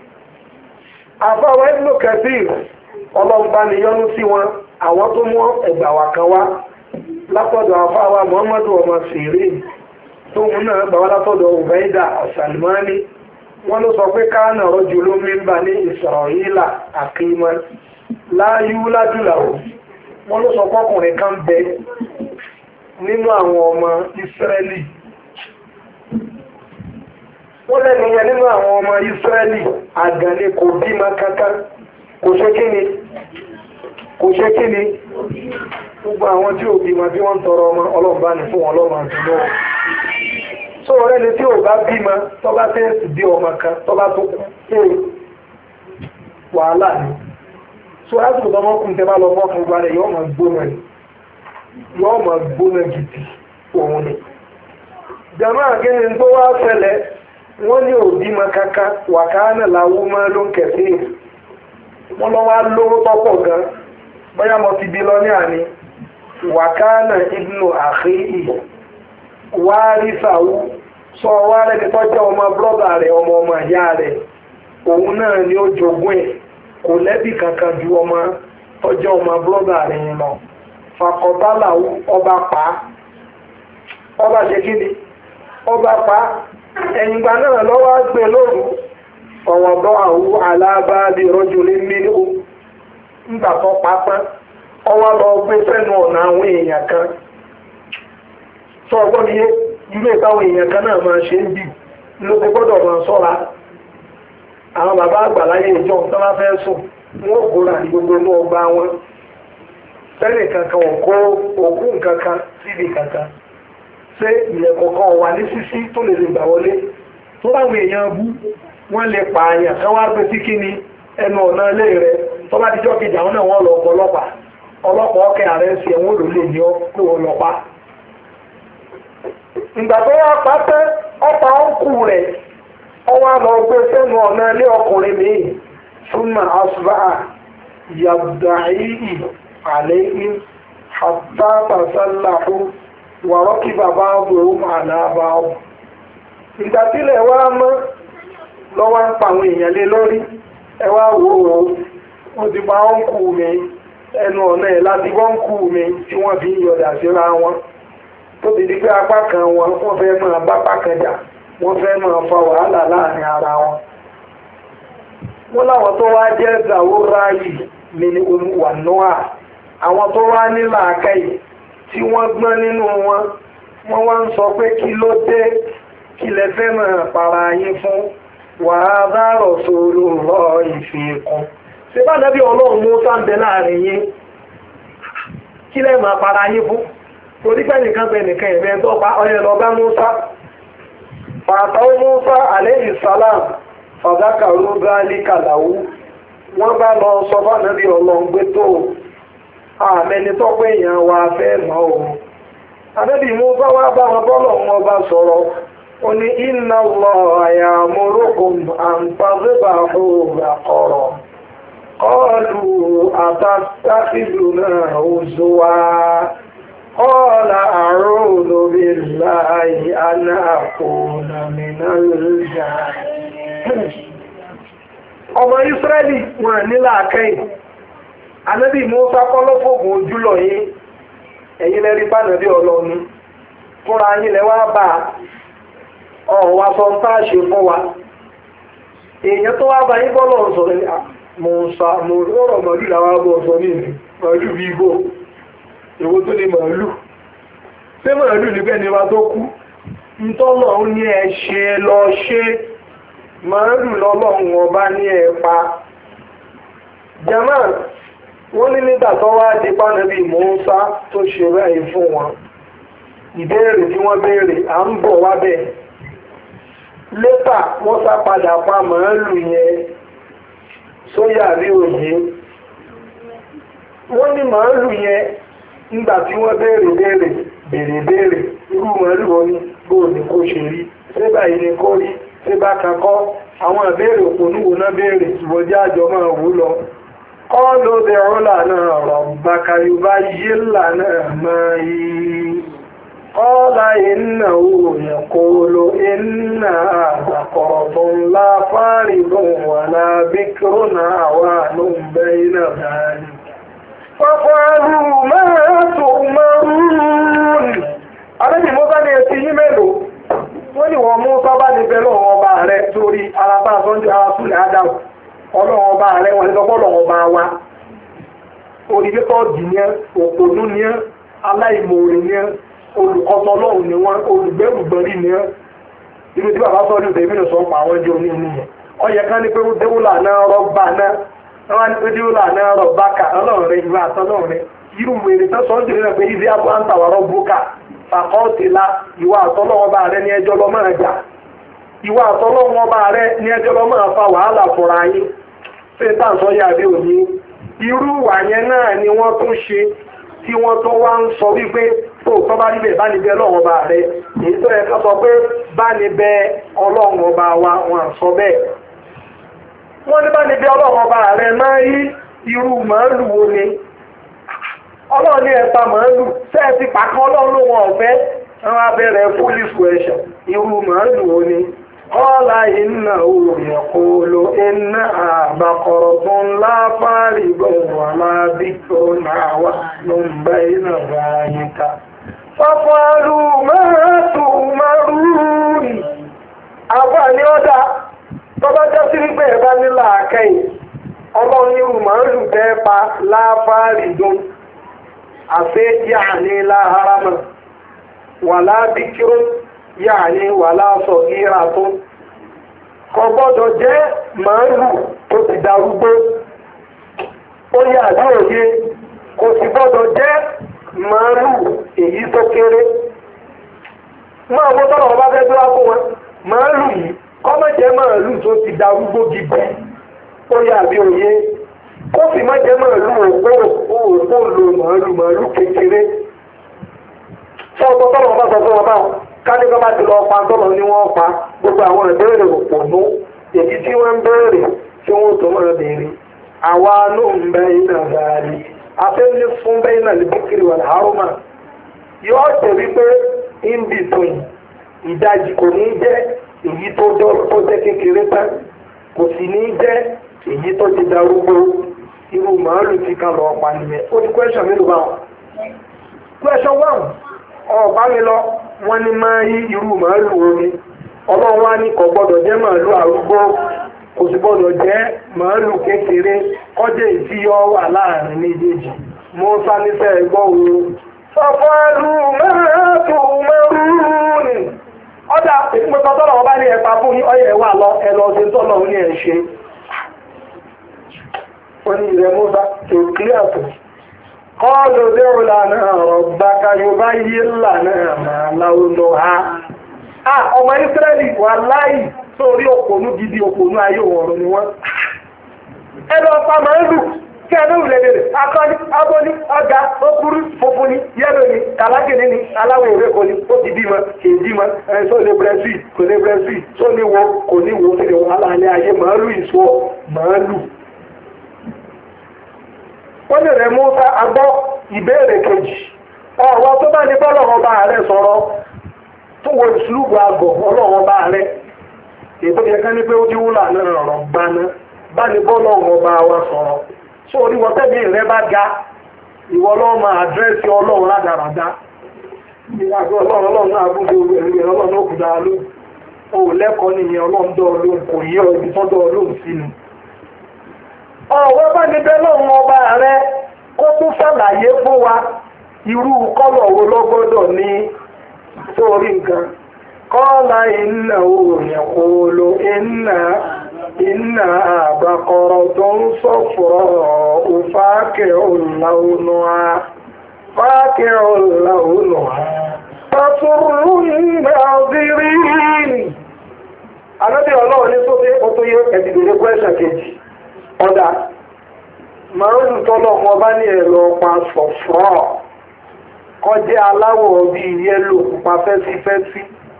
àfáwọn Ibn Kathir ọlọ́mbá ni yọ́nú sí wọn àwọn tó mú ẹgbà wà kan wá látọ̀dọ̀ àfáwọn Muhammadu ọmọ Sirin tó mú náà gbà wá látọ̀dọ̀ Ubaida As-Salmani wọ́n ló sọ pé káànà rọ́jù ló mímbà ní Isra'ila àkímọ́ láyú ládùláwò wọ́n ló sọ pọ́kùnrin kan bẹ nínú àwọn ọmọ Ísírẹ́lì wọ́n lẹ́nu yẹn nínú àwọn ọmọ Ísírẹ́lì àgànlẹ̀ kò bímọ kankan kò ṣe kíni gbogbo àwọn tí ò bímọ tí wọ́n ń tọrọ ọmọ ọlọ́mbá ní fún wọn lọ́mọ àti lọ́wọ́ so rẹ́ni tí ò bá bímọ tó bá tẹ́ bí ọmọ kan tó bá tó kú wàhálà ní so lásìkò tó mọ́kùn tẹ́ bá lọ mọ́ fún gbárẹ̀ yọ́ mọ̀ gbóná gidi òun ni jama gẹ́ni tó wá ṣẹlẹ̀ wọ́n ní ò bímọ kankan wàkánà làwọ́ mọ́ ló ń kẹ̀sí wọ́n lọ wá lówó tọ́pọ̀ gan bóyá mo ti bí lọ ní àní wàkánà ibnu àkíyì wárísàwú sọ wá rẹni tó jẹ́ ọmọ brọ́dà rẹ̀ ọmọ ìyá rẹ̀ òun náà ni ó jogún ẹ̀ kò lẹ́bí kankan ju ọmọ tó jẹ́ ọmọ brọ́dà rẹ̀ lọ fàkọ̀tàláwú ọba pa ọba ṣe kí ni ọba pa ẹ̀yìngbà náà lọ́wọ́ gbé lóru ọ̀wọ̀dọ́ àwú alábáàdì rọ́jò lé mílíọ̀ nígbà tó pa pẹ́ ọwọ́ lọ gbé sẹ́nu ọ̀nà àwọn èèyàn kan sọ ọgbọ́n ní ilé ìtàwọn èèyàn kan náà máa ṣe ń bì ló ti gbọ́dọ̀ máa sọ́ra àwọn bàbá àgbàláyé ìjọ tó bá fẹ́ sùn wọ́n kóra ní gbogbo inú ọgbà wọn sẹ́nì kankan ò kó òkú kankan síbi kankan ṣé ilẹ̀ kọ̀ọ̀kan wà ní sísí tó lè gbà wọlé tó báwọn èèyàn bú wọ́n lè pààyàn kán wá gbé sí kí ni ẹnu ọ̀nà ilé rẹ̀ tó bá dijọ́ kejì àwọn náà wọ́n lọ ọlọ́pàá ọkẹ́ ààrẹ ń ṣe ẹ̀wọ̀n ló lè ní ọ́ pé wọ́n lọ pa. ìgbà tó wá pátẹ́ ọ̀pá ọ̀kù rẹ̀ ọwọ́ lọ gbé sẹ́nu ọ̀nà ilé ọkùnrin mi súnmọ́ àṣùbà yàgbàáyì àlẹ́yìn àtàtàṣàlàfù wàrọ́kì bàbá ọ̀bùrùm àlàbà ọ̀. ìgbà tílẹ̀ wá mọ́ lọ́wọ́ ń pa àwọn èèyàn lé lórí ẹ wá wò ó wọ́n ti pa ọ̀nkù mi ẹnu ọ̀nà ẹ̀ láti ọ̀nkù mi tí wọ́n fi ń yọ̀dà síra wọn tó ti di pé apá kan wọn wọ́n fẹ́ máa bá apá kan jà wọ́n fẹ́ máa fa wàhálà láàrin ara wọn. wọ́n láwọn tó wá jẹ́ zawurayi mi ni wà náà àwọn tó wá ní làákàyè tí wọ́n gbọ́n nínú wọn wọ́n wá ń sọ pé kí ló dé kí lẹ fẹ́ máa para yín fún wàhálà rọ̀sọ̀rọ̀ lọ ìfìkún. ṣé bá dábí ọlọ́run mú sáńbẹ láàrin yín kí lẹ máa para yín fún torí pé nìkan pé nìkan ẹ̀mẹ́ tó pa ọyẹ lọ bá Mùsá fàtàwọn Mùsá alayhi salam fàdákà rúbálí kàlàwú wọ́n bá lọ sọ fánàbí ọlọ́run gbé tó àmẹni tó pé èèyàn wa fẹ́ mọ́ òun àbẹ́bí Mùsá wá bá wọn bọ́lọ̀ wọn bá sọ̀rọ̀ ó ní inna Allaha ya'murukum an tadhbahu baqara qalu atattakhiduna huzwa قال أعوذ بالله أن أكون من الجاهلين. ọmọ Ísírẹ́lì wọn ní làákàyè Ànábì Mùsá kọ́ ló fògùn ojú lọ yín ẹ̀yin lẹ́rí bánàbí ọlọ́run fúnra yín lẹ wá bá ọ̀wá sọ ń tá ṣe fún wa èèyàn tó wá bá yín bọ́ lọ́rùn sọ̀rọ̀ ní Mùsá mo rọ̀rọ̀ mọ̀lú làwọn abọ́ sọ ní ìlú bí igbó èwo tó ní màálù ṣé màálù níbẹ̀ ni wa tó kú ntọ́lọ̀ ń ní ẹ ṣe lọ ṣe màálù lọ́lọ́run ọba ní ẹ pa jama wọ́n ní nígbà tó wá di pánàbí Mùsá tó ṣe báyìí fún wọn ìbéèrè tí wọ́n béèrè à ń bọ̀ wá bẹ́ẹ̀ lẹ́tà wọ́n sá padà pa màálù yẹn sóyà rí òye wọ́n ní màálù yẹn nígbà tí wọ́n béèrè irú màálù wọn ní bóòdì kó ṣe rí ṣé báyìí ni kó rí ṣé bá kankọ́ àwọn ìbéèrè òpónúwò náà béèrè ìwọ́jà àjọ máa wú lọ kọ́ ló dé ọ́là náà rọ̀ bàkàyùbá yí lànà máa yí kọ́lá iná òòyàn kó lo iná àkọ̀rọ̀bọ̀ ńlá fáàrìbọ̀ wà lábíkọ́ náà wà ló ń bẹ́ iná báyìí fọ́fọ́rú mẹ́rẹ́tò márùn-ún alẹ́bí Mùsá ní etí yí mélòó wọ́n ní wọ́n Mùsá bá ní bẹ́lọ́ ọba rẹ̀ torí arábá sọ́njẹ́ ara súnlẹ̀ Ádámù ọlọ́run ọba rẹ̀ wọ́n ní lọ́pọ̀ ọlọ́run ọba wa orílẹ̀-èdè dìnyẹn òpònú ní aláìmoore ní olùkọ́sọ́ ọlọ́run ní wọ́n olùgbẹ́rùgbọ́rí ní ibi tí bàbá sọ́ọ́lù tèmínú sọ pa àwọn ẹjọ́ ní inú yẹn ọyẹ kan ní pé déwúlà náà rọ́bà náà wọ́n ní pé déwúlà náà rọ́bà kà ọlọ́run rẹ̀ ìwé àtọ́lọ́run rẹ̀ irú wèrè tó sọ́ọ́ jù nílẹ̀ pé ibi àbọ̀ àǹtàwárọ̀ bùkà fàkọ́ọ̀tì la ìwà àtọ́lọ́run ọba rẹ̀ ní ẹjọ́ lọ́ máa jà ìwà àtọ́lọ́run ọba rẹ̀ ní ẹjọ́ lọ́ máa fa wàhálà fúnra yín ṣé tá à ń sọ yà bí òní irú wà yẹn náà ni wọ́n tún ṣe tí wọ́n tó wá ń sọ wípé tó tọ́ bá níbẹ̀ bá níbẹ̀ ọlọ́run ọba rẹ̀ èyí tó yẹ ká sọ pé bá níbẹ̀ ọlọ́run ọba wa wọn sọ bẹ́ẹ̀ wọ́n ní bá níbẹ̀ ọlọ́run ọba rẹ̀ máa yí irú màálù wo ni ọlọ́run ní ẹ̀pa màálù fẹ́ẹ̀ ti pàkan ọlọ́run ló wọn ọ̀fẹ́ wọn abẹ́rẹ́ foolish question irú màálù wo ni Qala innahu yaqulu innaha baqaratun la faribun wa la bikrun awanun bayna dhalika faf'alu ma tu'marun. Àbá ni ó dá tọ́bá jẹ́ sí wípé ẹ̀bá nílà àkẹ́yìn ọlọ́run irú màálù bẹ́ẹ̀ pa la faridun àfẹ́ ya'ni la harama wa la bikrun yàní wà láàṣọ ìrà tó kò gbọ́dọ̀ jẹ́ màálù tó ti darúgbó ó yà ní òye kò sì gbọ́dọ̀ jẹ́ màálù èyí tó kéré máa wọ́n tọ́lọ̀ ọba fẹ́ gbé wá fún wọn màálù yìí kọ́mọ̀jẹ́ màálù tó ti darúgbó gidi ó yà bí òye kó sì má jẹ́ màálù òpó lo màálù kékeré sọ ọ̀tọ̀ tọ́lọ̀ ọba sọ fún wọn báwọn káni kọ́ bá ti lọ pa tọ́lọ̀ ní wọ́n pa gbogbo àwọn ìbéèrè òpònú èyí tí wọ́n ń béèrè tí wọ́n tó máa béèrè àwa ló ń bẹ iná gaari afẹ́lẹ́ fún bẹ́ iná lè bíkiri wà láàrúmà yóò jẹ́ wípé in between ìdajì kò ní jẹ́ èyí tó jẹ́ kékeré tán kò sì ní jẹ́ èyí tó ti darúgbó irú màálù ti ká lọ pa nìyẹn ó di question mélòó báwọn. question 1 ọ̀bá mi lọ wọ́n ní máa yí irú màálù omi ọlọ́run wá ní kò gbọ́dọ̀ jẹ́ màálù arúgbó kò sì gbọ́dọ̀ jẹ́ màálù kékeré kọjá ìfiyọ́ wà láàrin méjèèjì Mùsá nífẹ̀ ẹgbọ́ wo sọfọ́lù mẹ́rẹ́tù mẹ́rún ọjà ìpínpẹ́ tọ́lọ̀ ọba ní ẹ̀pà fún ọyẹ̀ ẹ̀wà lọ ẹ̀lọ́ sí tọ́lọ̀ ní ẹ̀ṣẹ́ wọ́n ní ilẹ̀ Mùsá tó kílẹ̀ àtọ̀ kọ́ọ̀lù dẹ́rù lànà rabbaka yubayyin lana ma lawnuha ọmọ Ísírẹ́lì wà láì sórí òpònú gidi òpònú ayé ọ̀rọ̀ ni wọ́n ẹlọ ọpa màálù kí ẹnu ìrẹ̀lẹ̀ akọni abọ́ní ọgá okúrú funfun ni yẹ́lò ni kàlákìní ni aláwọ̀ òwe kò ní ó ti bímọ kì í bímọ tó lè brẹ́sì kò lè brẹ́sì tó ní wo kò ní wo sí wàhálà alẹ́ ayé màálù ìṣó màálù. wọ́n lè rẹ̀ mú agbọ́ ìbéèrè kejì ọ̀wọ́ tó bá ní bọ́lọ̀ ọba rẹ̀ sọ̀rọ̀ tó wọ ìṣúlùgbò àgọ̀ ọlọ́wọ́ bá rẹ̀ ètò yẹ ká ní pé ó ti wúlà náà rọ̀rọ̀ gbaná bá ní bọ́lọ̀ ọba wa sọ̀rọ̀ tó orí wọn tẹ́bí rẹ̀ bá ga ìwọ lọ́wọ́ máa àdírẹ́sì ọlọ́run rádaràdá ìyàgbọ́ ọlọ́run náà búdó ẹ̀rẹ̀ ọlọ́run ó kù dáa ló ó lẹ́kọ̀ọ́ nìyẹn ọlọ́run dọ́ ọlọ́run kò yí ọ ibi tọ́dọ̀ ọlọ́run sínú ọ̀wọ́ bá ní bẹ́ lọ́run ọba rẹ̀ kó tún ṣàlàyé fún wa irú kọ́lọ̀ wo lọ́gbọ́dọ̀ ní sórí nǹkan kọ́lá iná òòrùn kòòlò iná àbàkọ̀rọ̀ tó ń sọ̀fọ̀ òfáàkẹ́ òláwónú ha tàtùrù nígbà ọdírí alábí ọlọ́run ní tó fẹ́ ọtọ́ yẹ ẹ̀dìdìrí kwẹ́ṣà kejì ọ̀dà màálù tọ́lọ̀ wọn bá ní ẹ̀rọ pa sọ̀fọ̀ kọjá aláwọ̀ bí yẹ́lò pupa fẹ́sífẹ́sí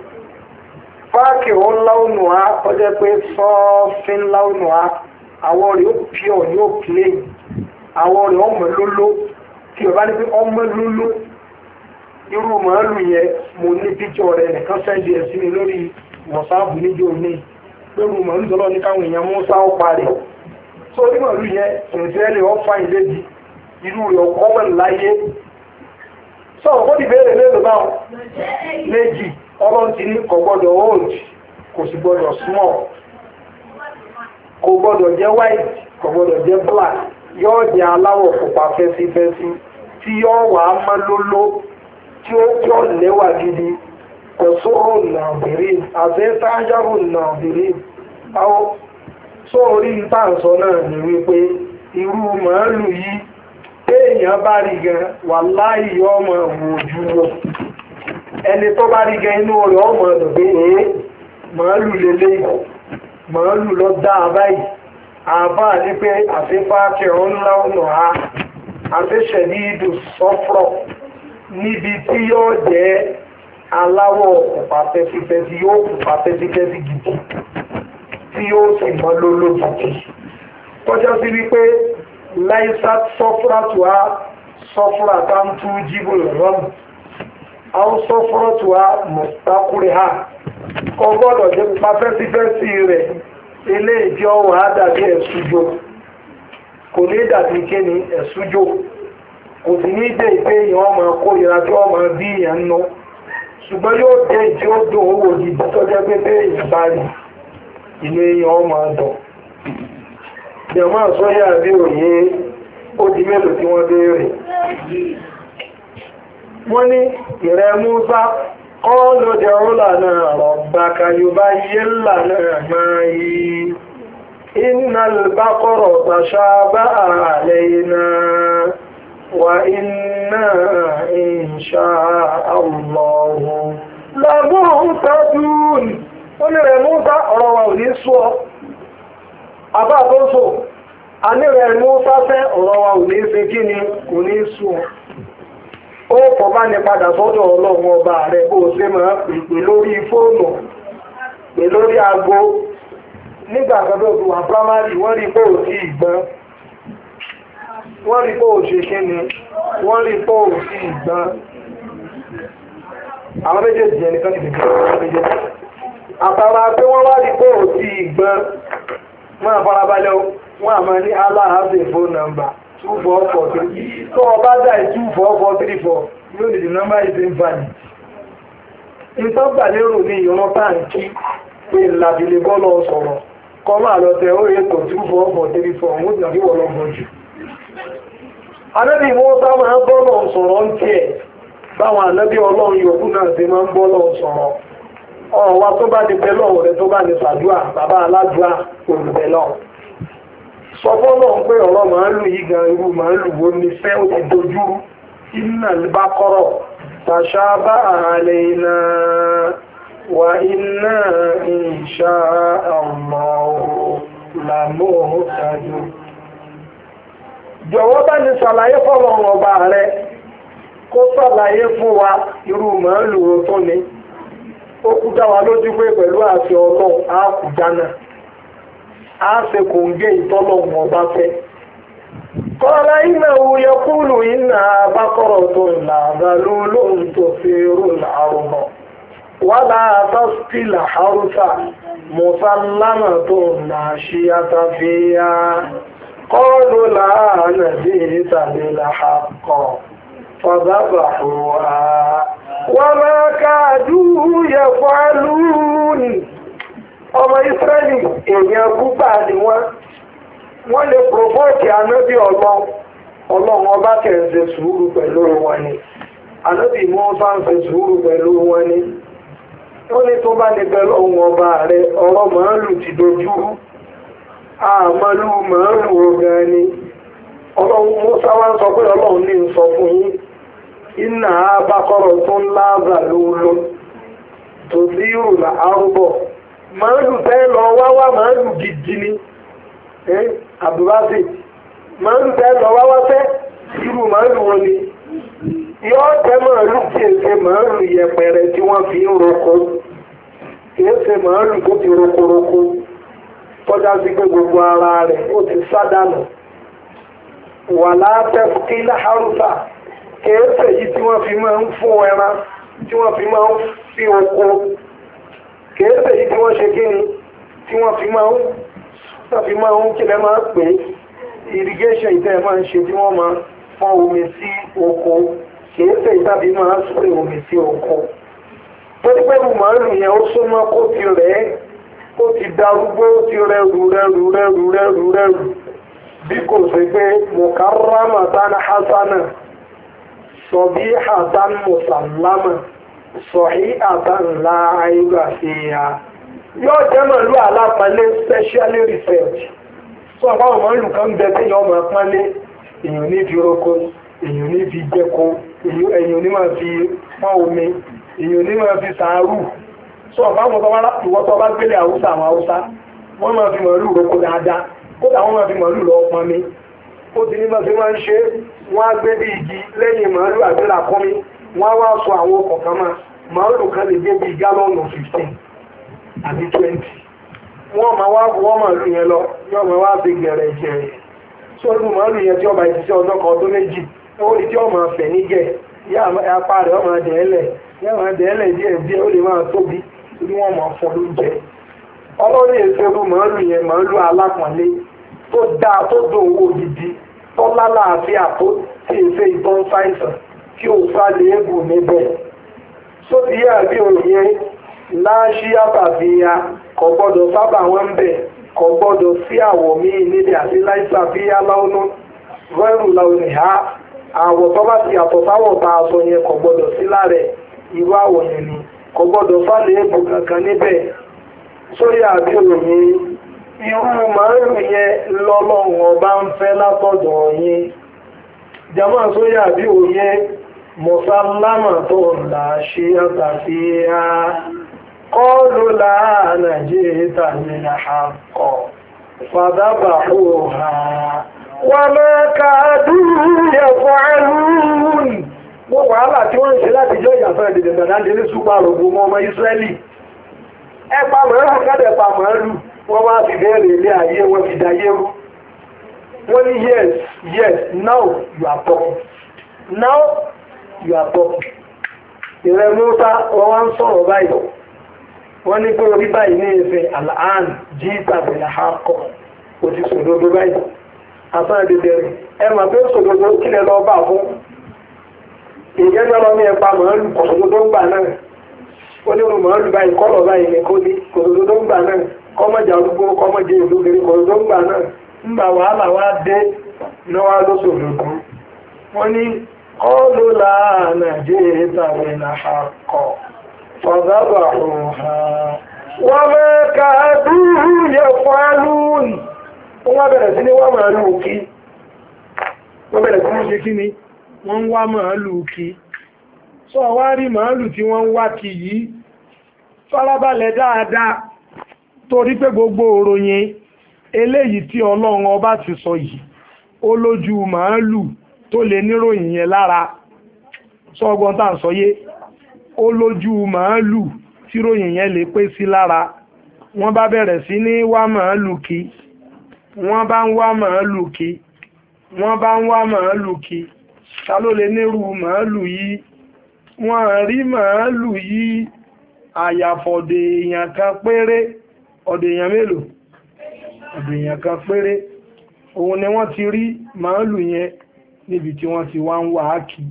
fáàkì ó láwùnù á ọjọ́ pé sọ́ọ́fín láwùnù á àwọ̀ rẹ̀ ó pure ní ó plain àwọ̀ rẹ̀ ọmọ lóló tí ọba ní pé ọmọ lóló irú màálù yẹn mo ní píjọ rẹ̀ nìkan sẹ́ndì ẹ̀ sí mi lórí wọ̀sáàbù níjó ní pẹ̀lú màálù tọ́lọ́ ní káwọn èèyàn mú sáà parí tó ní màálù yẹn ìrìnsẹ́lẹ̀ ọ̀fà ìlédì irú rẹ̀ ọkọ̀ láyé sọ̀rọ̀ kó ti bèèrè lérò báwọn méjì ọlọ́run ti ní kò gbọ́dọ̀ old kò sì gbọ́dọ̀ small kò gbọ́dọ̀ jẹ́ white kò gbọ́dọ̀ jẹ́ black yóò jẹ́ aláwọ̀ pupa fẹ́sífẹ́sí tí yóò wà á mọ́ lóló tí ó lẹ́wà gidi kò sóró nàbìrí àfẹ́sẹ́ ájárò nàbìrí àwọn sóorí ìtànsọ náà ní wípé irú màálù yìí èèyàn bá rí gan wà láì ọmọ òjú wọ ẹni tó bá rí gan inú rẹ̀ ọmọ ọ̀dọ̀gbé èé màálù lélẹ̀ màálù lọ dá àbáyì àbá ní pé àfẹ́fà kẹrọ ńlá ọ̀nà ha àfẹ́ṣẹ̀ ní ìdù sọ́frọ̀ níbi tí yóò jẹ́ aláwọ̀ pupa fẹ́sífẹ́sí yóò pupa fẹ́sífẹ́sí gidi tí yóò sì mọ́ lólógidi tọ́jọ́ sí wípé láìsát sọ́fúrátùwá sọ́fúrátà ń tú jíbò rọ́mù àwọn sọ́fúrátùwá mọ̀sákúrẹ́ ha ọgbọ́dọ̀ jẹ́ pupa fẹ́sífẹ́sí rẹ̀ ilé ìjọ wà á dàbí ẹ̀sùjò kò ní dàbí kéni ẹ̀sùjò kò sì ní dé ìpé èèyàn ọmọ kó ìrájọ́ ọmọ bí èèyàn nú ṣùgbọ́n yóò dé ìdí ó dùn owó gidi tó jẹ́ pé pé èèyàn bá rí inú èèyàn ọmọ dùn jẹ̀mọ́ àṣọ́yà bí òye ó di mélòó tí wọ́n béèrè wọ́n ní ìrẹ́ Músá قالوا ادع لنا ربك يبين لنا ما هي إن البقر تشابه علينا وإنا إن شاء الله لمهتدون ó ní rẹ̀ Mùsá ọ̀rọ̀ wa ò ní sú ọ àbá tó ń sọ a ní rẹ̀ Mùsá fẹ́ ọ̀rọ̀ wa ò ní ṣe kí ni kò ní sú ọ ó kọ̀ bá ní padà sọ́dọ̀ Ọlọ́run ọba rẹ̀ bó ṣe máa pè lórí fóònù pè lórí aago nígbà kan tó fi wà primary wọ́n rí pé ò sí ìgbọ́n wọ́n rí pé ò ṣe kí ni wọ́n rí pé ò sí ìgbọ́n àwọn méjèèjì ẹnìkan ìdìbò àtàrà pé wọ́n wá rí pé ò sí ìgbọ́n máa farabalẹ̀ wọ́n àmọ́ ní aláàbẹ̀ phone number 2443 tó ọba dáì 24434 yóò lè di nọ́mbà ìsìn ìfàní ìtọ́gbà lérò ní ìran táǹkì pé ìlàbílẹ̀ bọ́lọ̀ sọ̀rọ̀ kọ́ máa lọ tẹ ó ètò 24434 wọ́n ti àbí wọ́n lọ́gbọ̀n jù anábì Mùsá máa bọ́lọ̀ sọ̀rọ̀ ń tiẹ̀ báwọn ànábì Ọlọ́run yòókù náà ti máa ń bọ́lọ̀ sọ̀rọ̀ ọ̀wá tó bá di bẹ́lọ̀ rẹ̀ tó bá ní sàdúà bàbá aládùá olùbẹ̀lọ̀ sọ fọ́lọ̀ pé ọ̀rọ̀ màálù yìí gan irú màálù wo ni fẹ́ ó ti dojú iná bá kọ́rọ̀ tàṣàbá àlẹ́yìnà wà iná insha Allah làmóhùtàjú jọ̀wọ́ bá ní sàlàyé fọ́lọ̀ ọba rẹ̀ kó sàlàyé fún wa irú màálù wo tó ní ó kú dá wa lójú pé pẹ̀lú àṣẹ Ọlọ́run á kù jánà á ṣe kò ń gé ìtọ́lọ́run ọba fẹ́. kọ́lá iná òye kúlù iná abákọ̀rọ̀ tó ìlà àbálò lóhun tó fi rò láàrùn wà látàstìlà haúsá mùsàlámà tó nà ṣí àtàfíà kọ́lù láàánà bí ìtàlélà àkọ́ fọ́dábàá وما كادوا يفعلون ọmọ Ísírẹ́lì èèyàn púpà ni wọ́n lè pòfọ́ọ̀tì ànábì Ọlọ́run ọba kẹ̀ẹ̀ṣẹ̀ sùúrù pẹ̀lú wọn ni ànábì Mùsá ń ṣe sùúrù pẹ̀lú wọn ni wọ́n ní tó bá ní pẹ̀lú ohun ọba rẹ̀ ọ̀rọ̀ màálù ti dojú àmàlù màálù ogan ni Ọlọ́run Mùsá wá ń sọ pé Ọlọ́run ní ń sọ fún yín iná abákọ́rọ̀ tó ń láàbà lóòlò tó sí ìrùlà arúbọ̀ màálù tẹ́ lọ wáwá màálù gidi ni àbúrásì màálù tẹ́ lọ wáwá fẹ́ irú màálù wọn ni yọ́ tẹ́ màálù tí èsè màálù yẹpẹrẹ tí wọ́n fi ń roko èsè màálù tó ti rokoroko tọ́já sí pé gbogbo ara rẹ̀ ó ti sádànù wà látẹ́fùkí láhárùsà kèéfẹ̀ yìí tí wọ́n fi máa ń fún ẹran tí wọ́n fi máa ń fi oko kèéfẹ̀ yìí tí wọ́n ṣe kí ni tí wọ́n fi máa ń kílẹ̀ máa pè irrigation ìtẹ́ máa ń ṣe tí wọ́n máa fọ́n omi sí oko kèéfẹ̀ ìtàbí máa spray omi sí oko tó ní pẹ́lú màálù yẹn ó súnmọ́ kó ti rẹ̀ ó ti darúgbó ó ti rẹ̀rù bí kò sí pé mukarramatan hasana sọ̀bí àtàn mùsàlámà sọ̀hí àtàn láàáyíwá sí ya yóò jẹ́ màálù alápàálé specially research tó àpáwọn màálù kan bẹ tí yọ máa pálé èyàn ní fi roko èyàn ní fi jẹko èyàn ní máa fi pọ́n omi èyàn ní máa fi sàárù tó àpáwọn ìwọ́tọ́ bá gbélé Haúsá àwọn Haúsá wọ́n máa fi màálù roko dáadáa kódà wọ́n máa fi màálù lọ pọn mi ó ti ní bá ṣe máa ń ṣe wọ́n á gbé bí igi lẹ́yìn màálù àti làkúnmí wọ́n á wá sọ àwọn ọkọ̀ kan máa màálù kan lè gbé bí gálọ́ọ̀nù 15 àbí 20 wọ́n máa wá wọ́n màálù yẹn lọ yọ́ máa wá bí gẹ̀rẹ̀ jẹ̀rẹ̀ sọ́dún màálù yẹn tí ọba ìṣiṣẹ́ ọjọ́ kan ọdún méjì ó rí tí ọmọ fẹ̀ nígẹ̀ yá apá rẹ̀ ọmọ dẹ̀ẹ́lẹ̀ díẹ̀ ó lè máa tóbi tí wọ́n máa fọ́ lóúnjẹ ọlọ́rin èsèrú màálù yẹn màálù alápọ̀nlé tó dáa tó dùn owó gidi tó lálàáfíà tó tí èsè ìbọn fáìsàn kí ó sálé ébù níbẹ̀ só ti yá bí òye láṣí àbàfíà kò gbọ́dọ̀ sábà wọ́n bẹ̀ kò gbọ́dọ̀ sí àwọ̀ míì níbi àti láìsàfíà láwọnú rẹ́rù láwọn ìhá àwọ̀ tó bá ti yàtọ̀ sáwọ̀ tá a sọ yẹn kò gbọ́dọ̀ sí láàrẹ̀ irú àwọ̀ yẹn ni kò gbọ́dọ̀ sálé ébù kankan níbẹ̀ sórí àbí òye irú màálù yẹn lọ́lọ́run ọba ń fẹ́ látọ̀dọ̀ yín jàmáà sórí àbí òye مسلمة لا شية فيها قالوا لا نجيت من حق فذبحوها وما كادوا يفعلون wọ́n wàhálà tí wọ́n ń ṣe láti jọ ìyàfẹ́ ìdìdẹ̀ dáadé ní ṣùgbà rògbò mọ́ ọmọ Ísírẹ́lì ẹpa mọ̀rán kádẹ̀ pa mọ̀rán wọ́n wá fi bẹ́ẹ̀rẹ̀ ilé ayé wọ́n fi dáyé rú wọ́n ní yes now you are talking ìrẹ́ Mùsá wọ́n wá ń sọ̀rọ̀ báyìí wọ́n ní pé orí báyìí ní ìfẹ́ àlàán jí tàbí àkọ́ òtí sòdodo báyìí asán ìdìdẹ̀ ẹ mà pé sòdodo kílẹ̀ lọ bá fún ìjẹ́jọ́ lọ ní ẹpa màálù kòsòdodo ń gbà náà ó ní màálù báyìí kọ́lọ̀ báyìí ní kó ní kòsòdodo ń gbà náà kọ́mọ̀jà arúgbó kọ́mọ̀jẹ ìlú kiri kòsòdodo ń gbà náà ń bà wàhálà wá dé náwá lóṣòdodo wọ́n ní kọ́lù láàánà jẹ́ ìtàwé àkọ́ fọ̀dábà ọ̀há wọ́n mẹ́ka dúró yẹ fọ́lún wọ́n bẹ̀rẹ̀ sí ní wọ́n màálù kí wọ́n bẹ̀rẹ̀ sí ní ṣe kí ni wọ́n ń wá màálù kí sọ wá rí màálù tí wọ́n ń wá kí yìí farabalẹ̀ dáadáa torí pé gbogbo òròyìn eléyìí tí Ọlọ́run ọba ti sọ yìí ó lójú màálù tó lè níròyìn yẹn lára sọ́gbọ́n tá à ń sọ yé ó lójú màálù tí ròyìn yẹn lè pé sí lára wọ́n bá bẹ̀rẹ̀ sí ní wá màálù kí wọ́n bá ń wá màálù kí wọ́n bá ń wá màálù kí ta ló lè nírú màálù yìí wọ́n rí màálù yìí àyàfọ̀dẹ̀ èèyàn kan péré ọ̀dẹ̀ èèyàn mélòó ọ̀dẹ̀ èèyàn kan péré òun ni wọ́n ti rí màálù yẹn níbi tí wọ́n ti wá ń wá kí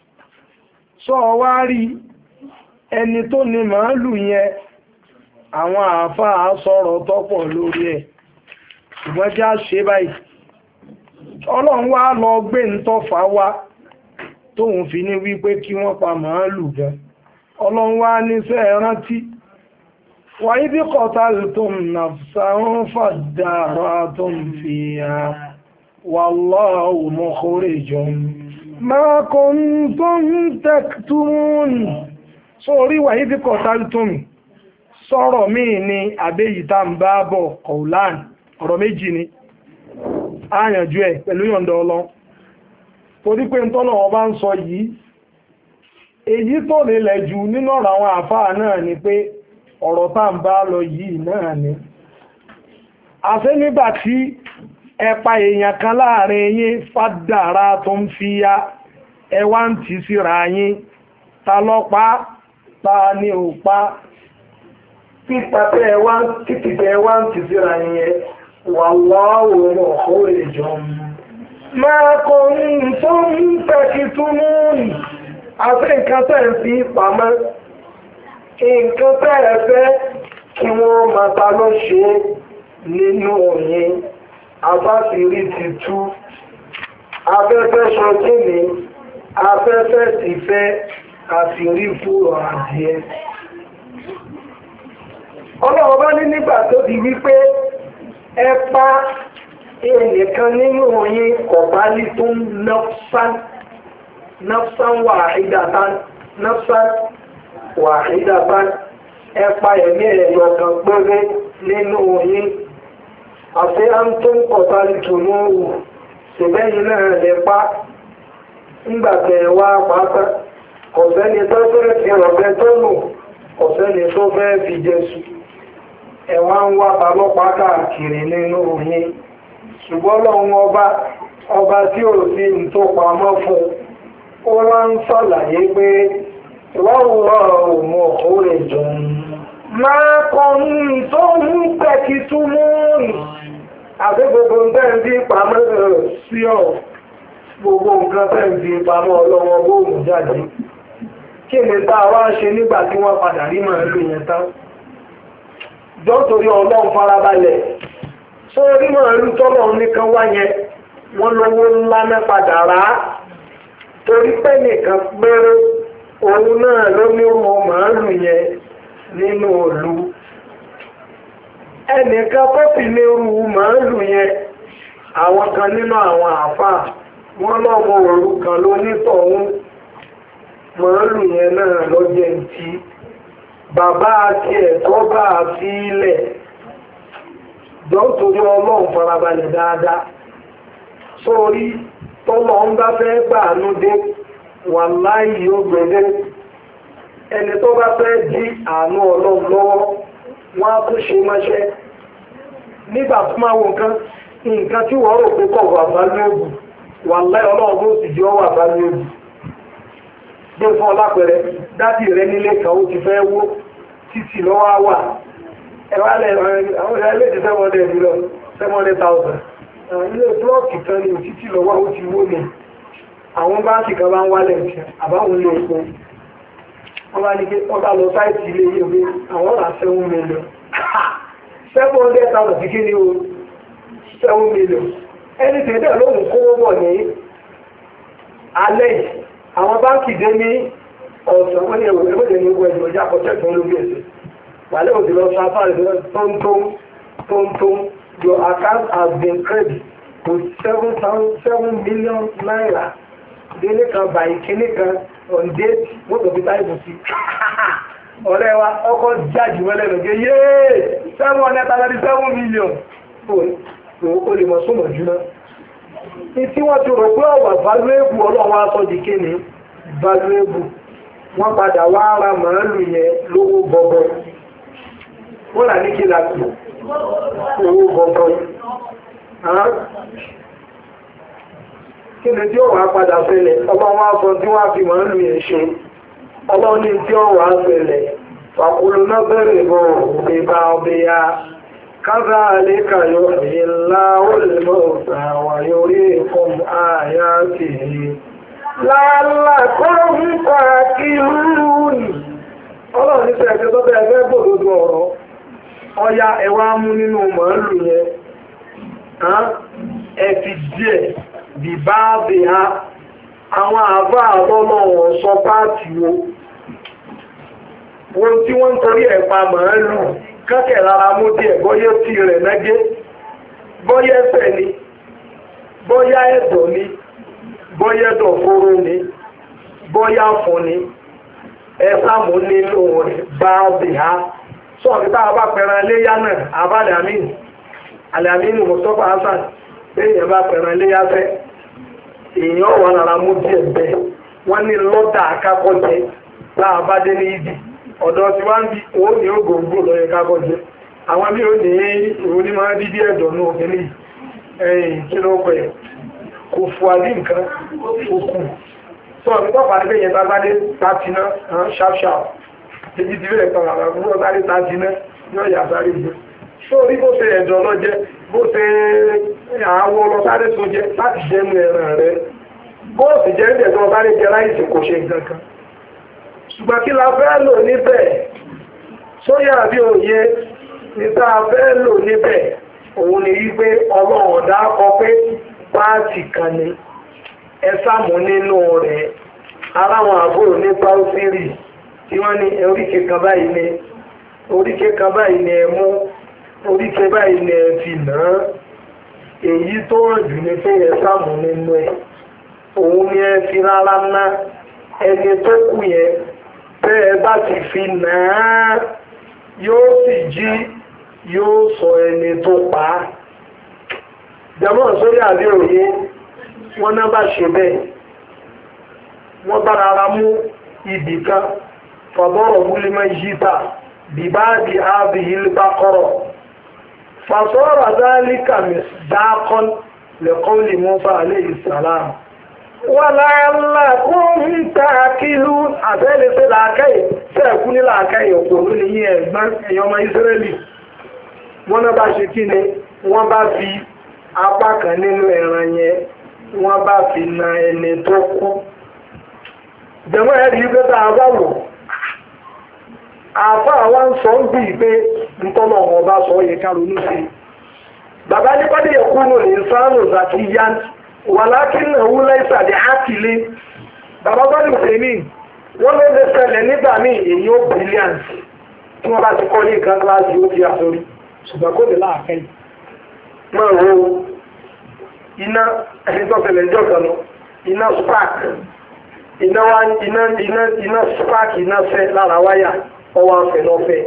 sọ wá rí ẹni tó ní màálù yẹn àwọn àáfàá sọ̀rọ̀ tọ́pọ̀ lórí ẹ̀ ṣùgbọ́n jẹ́ àṣẹ báyìí Ọlọ́run wá lọ gbé ń tọ́fà wá tóun fi ní wípé kí wọ́n pa màálù gan Ọlọ́run wá níṣẹ́ rántí wàyí bí qataltum nafsan fadara'tum fiha wallahu mukhrijum ma kuntum taktumun sórí wàyí bí qataltum sọ̀rọ̀ míì ni àbẹ́yìí ń bá bọ̀ kọ̀ọ̀lán ọ̀rọ̀ méjì ni àyànjú ẹ̀ pẹ̀lú yọ̀ǹda Ọlọ́run torí pé ń tọ́nà ọba ń sọ yìí èyí tó nílẹ̀ jù nínú ọ̀rọ̀ àwọn àfáà náà ni pé ọ̀rọ̀ tá ń bá lọ yìí náà ni àṣẹ nígbà tí ẹ pa èèyàn kan láàrin yín fádàrá tó ń fi ya ẹ wá ń tì síra yín ta ló pa ta ni ò pa pípa tẹ́ ẹ wá ń tì síra yín wallahu mukhrijum ma kuntum taktumun àti nǹkan tẹ́ ń fi pamọ́ nǹkan tẹ́ ẹ fẹ́ kí wọ́n máa ta ló ṣe nínú yín abáfìrí ti tú afẹ́fẹ́ sọ kí ni afẹ́fẹ́ ti fẹ́ àfìrí fúrò adìẹ Ọlọ́run bá ní nígbà tó di wípé ẹ pa ẹnìkan nínú yín kọ̀bálí tó ń nafsan wàhídàtán ẹ pa ẹ̀mí ẹ̀yọ kan péré nínú yín àti à ń tó ń kọ̀bálí tó ní òwò ṣùgbẹ́yìn náà lè pa ńgbàtẹ̀ wá pátá ọ̀sẹ́ni tó fẹ́ fi ọ̀bẹ tó lò ọ̀sẹ́ni tó fẹ́ fi jésù ẹ̀wọ̀n ń wá balọ́pàá káàkiri nínú yín ṣùgbọ́n lọ́wọ́n ọba tí ò sí ń tó pamọ́ fún ó wá ń ṣàlàyé pé wallahu mukhrijum ma kuntum taktumun àti gbogbo nǹkan tí pamọ́ sí ọ̀ gbogbo nǹkan tẹ́ ń fi pamọ́ ọlọ́wọ́ bóòmù jáde kí ni tá a wá ṣe nígbà tí wọ́n padà rí màálù yẹn tán jọ́torí Ọlọ́run farabalẹ̀ só rí màálù tọ́lọ́run nìkan wá yẹn wọ́n lówó ńlá náà padà rà á torí pé nìkan péré òun náà ló ní ọmọ màálù yẹn nínú òlu ẹnìkan tó fi ní irú màálù yẹn àwọn kan nínú àwọn àfáà wọ́n lọ́mọ òrukàn ló nítọ̀hún màálù yẹn náà lọ́jẹ́ tí bàbá àti ẹ̀tọ́ bá fi ilẹ̀ jọ torí ọlọ́run farabalẹ̀ dáadáa sórí tọ́lọ́ ń bá fẹ́ gbàánú dé wàláhì ó gbẹ̀dẹ́ ẹni tó bá fẹ́ dí àánú ọlọ́run lọ́wọ́ wọ́n á tún ṣe mọ́ṣẹ́ nígbà tó máa wo nǹkan tí wọ́n rò pé kọ̀ wà bá lóògù wàláhì ọlọ́run tó sì jọ wà bá lóògù bí fún ọlápẹ̀rẹ̀ dádì rẹ nílé kan ó ti fẹ́ wó títì lọ́wọ́ wà ẹwàlẹ̀ àwọn ilé ti 700,000 ilé blọ́ọ̀kì kan ní títì lọ́wọ́ ó ti wó ní àwọn báńkì kan bá ń wálẹ̀ ìṣẹ́ àbáwọn ilé epo wọ́n bá ní pé wọ́n bá lọ sáìtì ilé ìwé àwọn ọ̀rà 7 million 700,000 ti kí ní o 7 million ẹni tẹ̀lé lóhùn kówó bọ̀ ní alẹ́ àwọn báńkì dé ní ọ̀sán wọ́n ní ẹ̀wọ̀n ẹgbẹ́jẹ̀ ní ogun ẹ̀jọ̀ ìjà àkọ́tẹ́kùn lórí ẹ̀sẹ̀ wàlẹ́ òsì lọ sáfàrẹ̀ tóntón your account has been credit to 7 million naira délé kan bàyí kíní kan on date mọ́tò fi táìbù sí ọ̀rẹ́ wa ọkọ̀ jáde wẹ́lẹ̀ lọ́gẹ́ yéé 737 million ó lè mọ̀ súnmọ̀ jùlọ tí wọ́n ti rò pé ọ̀wà valuable ọlọ́wọ́ aṣọ di kíni valuable wọ́n padà wá ara màálù yẹn lówó bọ́bọ́ wọ́n là ní kí láti owó bọ́bọ́ kí ni tí ó wà padà fẹ́lẹ̀ ọba wọn aṣọ tí wọ́n fi màálù yẹn ṣe ọba ní tí ó wà fẹ́lẹ̀ fàkúlù náà bẹ̀rẹ̀ bọ̀ bíbá ọbẹ̀ ya كذلك يحيي الله الموتى ويريكم آياته لعلكم تعقلون ọlọ́run ní sẹ́ẹ̀kẹ́ tó bẹ́ẹ̀ fẹ́ gbòdòdó ọ̀rọ̀ ọya ẹwà mú nínú màálù yẹn ẹ̀fì díẹ̀ bí bá bè ha àwọn àbá àlọ́lọ́wọ̀n sọ páàtì wo tí wọ́n ń torí ẹ̀pa màálù kẹ́kẹ̀ lára mú díẹ̀ bọ́yẹ́ tí rẹ̀ lẹ́gẹ́ bọ́yẹ́ ẹsẹ̀ ni bọ́yá ẹ̀dọ̀ ni bọ́yẹ́ dọ̀fóró ni bọ́yá fún ni ẹ̀sàmù nílò rẹ̀ bá bì á sọ́ọ̀kì táwọn bá pẹ̀ràn léyá náà àbálẹ̀ àmínú Mustapha Hassan èèyàn bá pẹ̀ràn léyá fẹ́ èèyàn wà lára mú díẹ̀ bẹ́ẹ̀ wọ́n ní lọ́dà akákọ́jẹ láàbádé ní ìdí ọ̀dọ̀ tí wá ń bí owó ní ògòǹgbò lọ ẹ̀ká gọ́jẹ́ àwọn bí ó ní ìwò ní máa dídí ẹ̀dọ̀ ní òkèlè ẹ̀yìn kí ló pẹ̀ kò fò àdí nǹkan òkú tó ọ̀dọ̀ tó pàdé yẹn tábádé tàtíná ṣáfṣáf èyí ti bẹ̀rẹ̀ kan àwọn àbúrò sáré tàtíná yóò yà sáré jẹ tó rí bó ṣe ẹ̀dọ̀ lọ jẹ bó ṣe àwọ̀ lọ sáré tó jẹ láti jẹ́nu ẹ̀ràn rẹ bó sì jẹ́ ẹ̀dọ̀ sáré jẹ láìsí kò ṣe nǹkan kan ṣùgbọ́n kí la fẹ́ lò níbẹ̀ sóyà bí òye níta fẹ́ lò níbẹ̀ òun ni wípé ọlọ́run dákọ pé páàtì kan ni ẹsàmù nínú rẹ̀ aláwọn àbúrò ní pàósírì tí wọ́n ní oríkè kan báyìí ni ẹmú oríkè báyìí ni ẹfì náà èyí tó rọ̀ jù ní pé ẹsàmù nínú ẹ̀ òun ni ẹfì rárá ná ẹni tó kù yẹn bẹ́ẹ̀ bá ti fi náà yóò sì jí yóò sọ ẹni tó pa á jẹmọ́ sórí àbí òye wọ́n náà bá ṣe bẹ́ẹ̀ wọ́n bá rárá mú ibì kan fọ̀bọ́rọ̀ múlímọ̀ yíta bíbáàdì ààbì ilbá kọ́rọ̀ fàṣọ́rọ̀ dálíkà dákọ́n lẹ́kọ́ lè Mùsá alayhi salam wàláàlákún tààkìlú àfẹ́lẹ́fẹ́ làákàyè fẹ́ẹ̀kú ní làákàyè òpòrú ní yí ẹ̀gbọ́n èèyàn ọmọ Ísírẹ́lì wọ́n náà bá ṣe kí ni wọ́n bá fi apá kan nínú ẹran yẹn wọ́n bá fi na ẹni tó kú jẹ́mọ́ ẹ̀rí wípé tá a bá wò àfá àwọn ń sọ ń bí pé ntọ́nà ọba sọ yẹ ká ronú sí bàbá ní pàdé ẹ̀kú nù ní sánù zàkí yá wàlákín ẹ̀wú lẹ́sàdé ákìlé bàbá bọ́dù tèmí wọ́n ló lè ṣẹlẹ̀ nígbà míì èyí ó brilliant tí wọ́n bá ti kọ́ ní nǹkan kíláàsì ó ti àsórí ṣùgbọ́n kó lè láàfẹ́ yìí máa wo iná ẹni tó ṣẹlẹ̀ ìjọ kan lọ iná spark iná spark iná fẹ́ lára wáyà ọwọ́ afẹ́ náà fẹ́.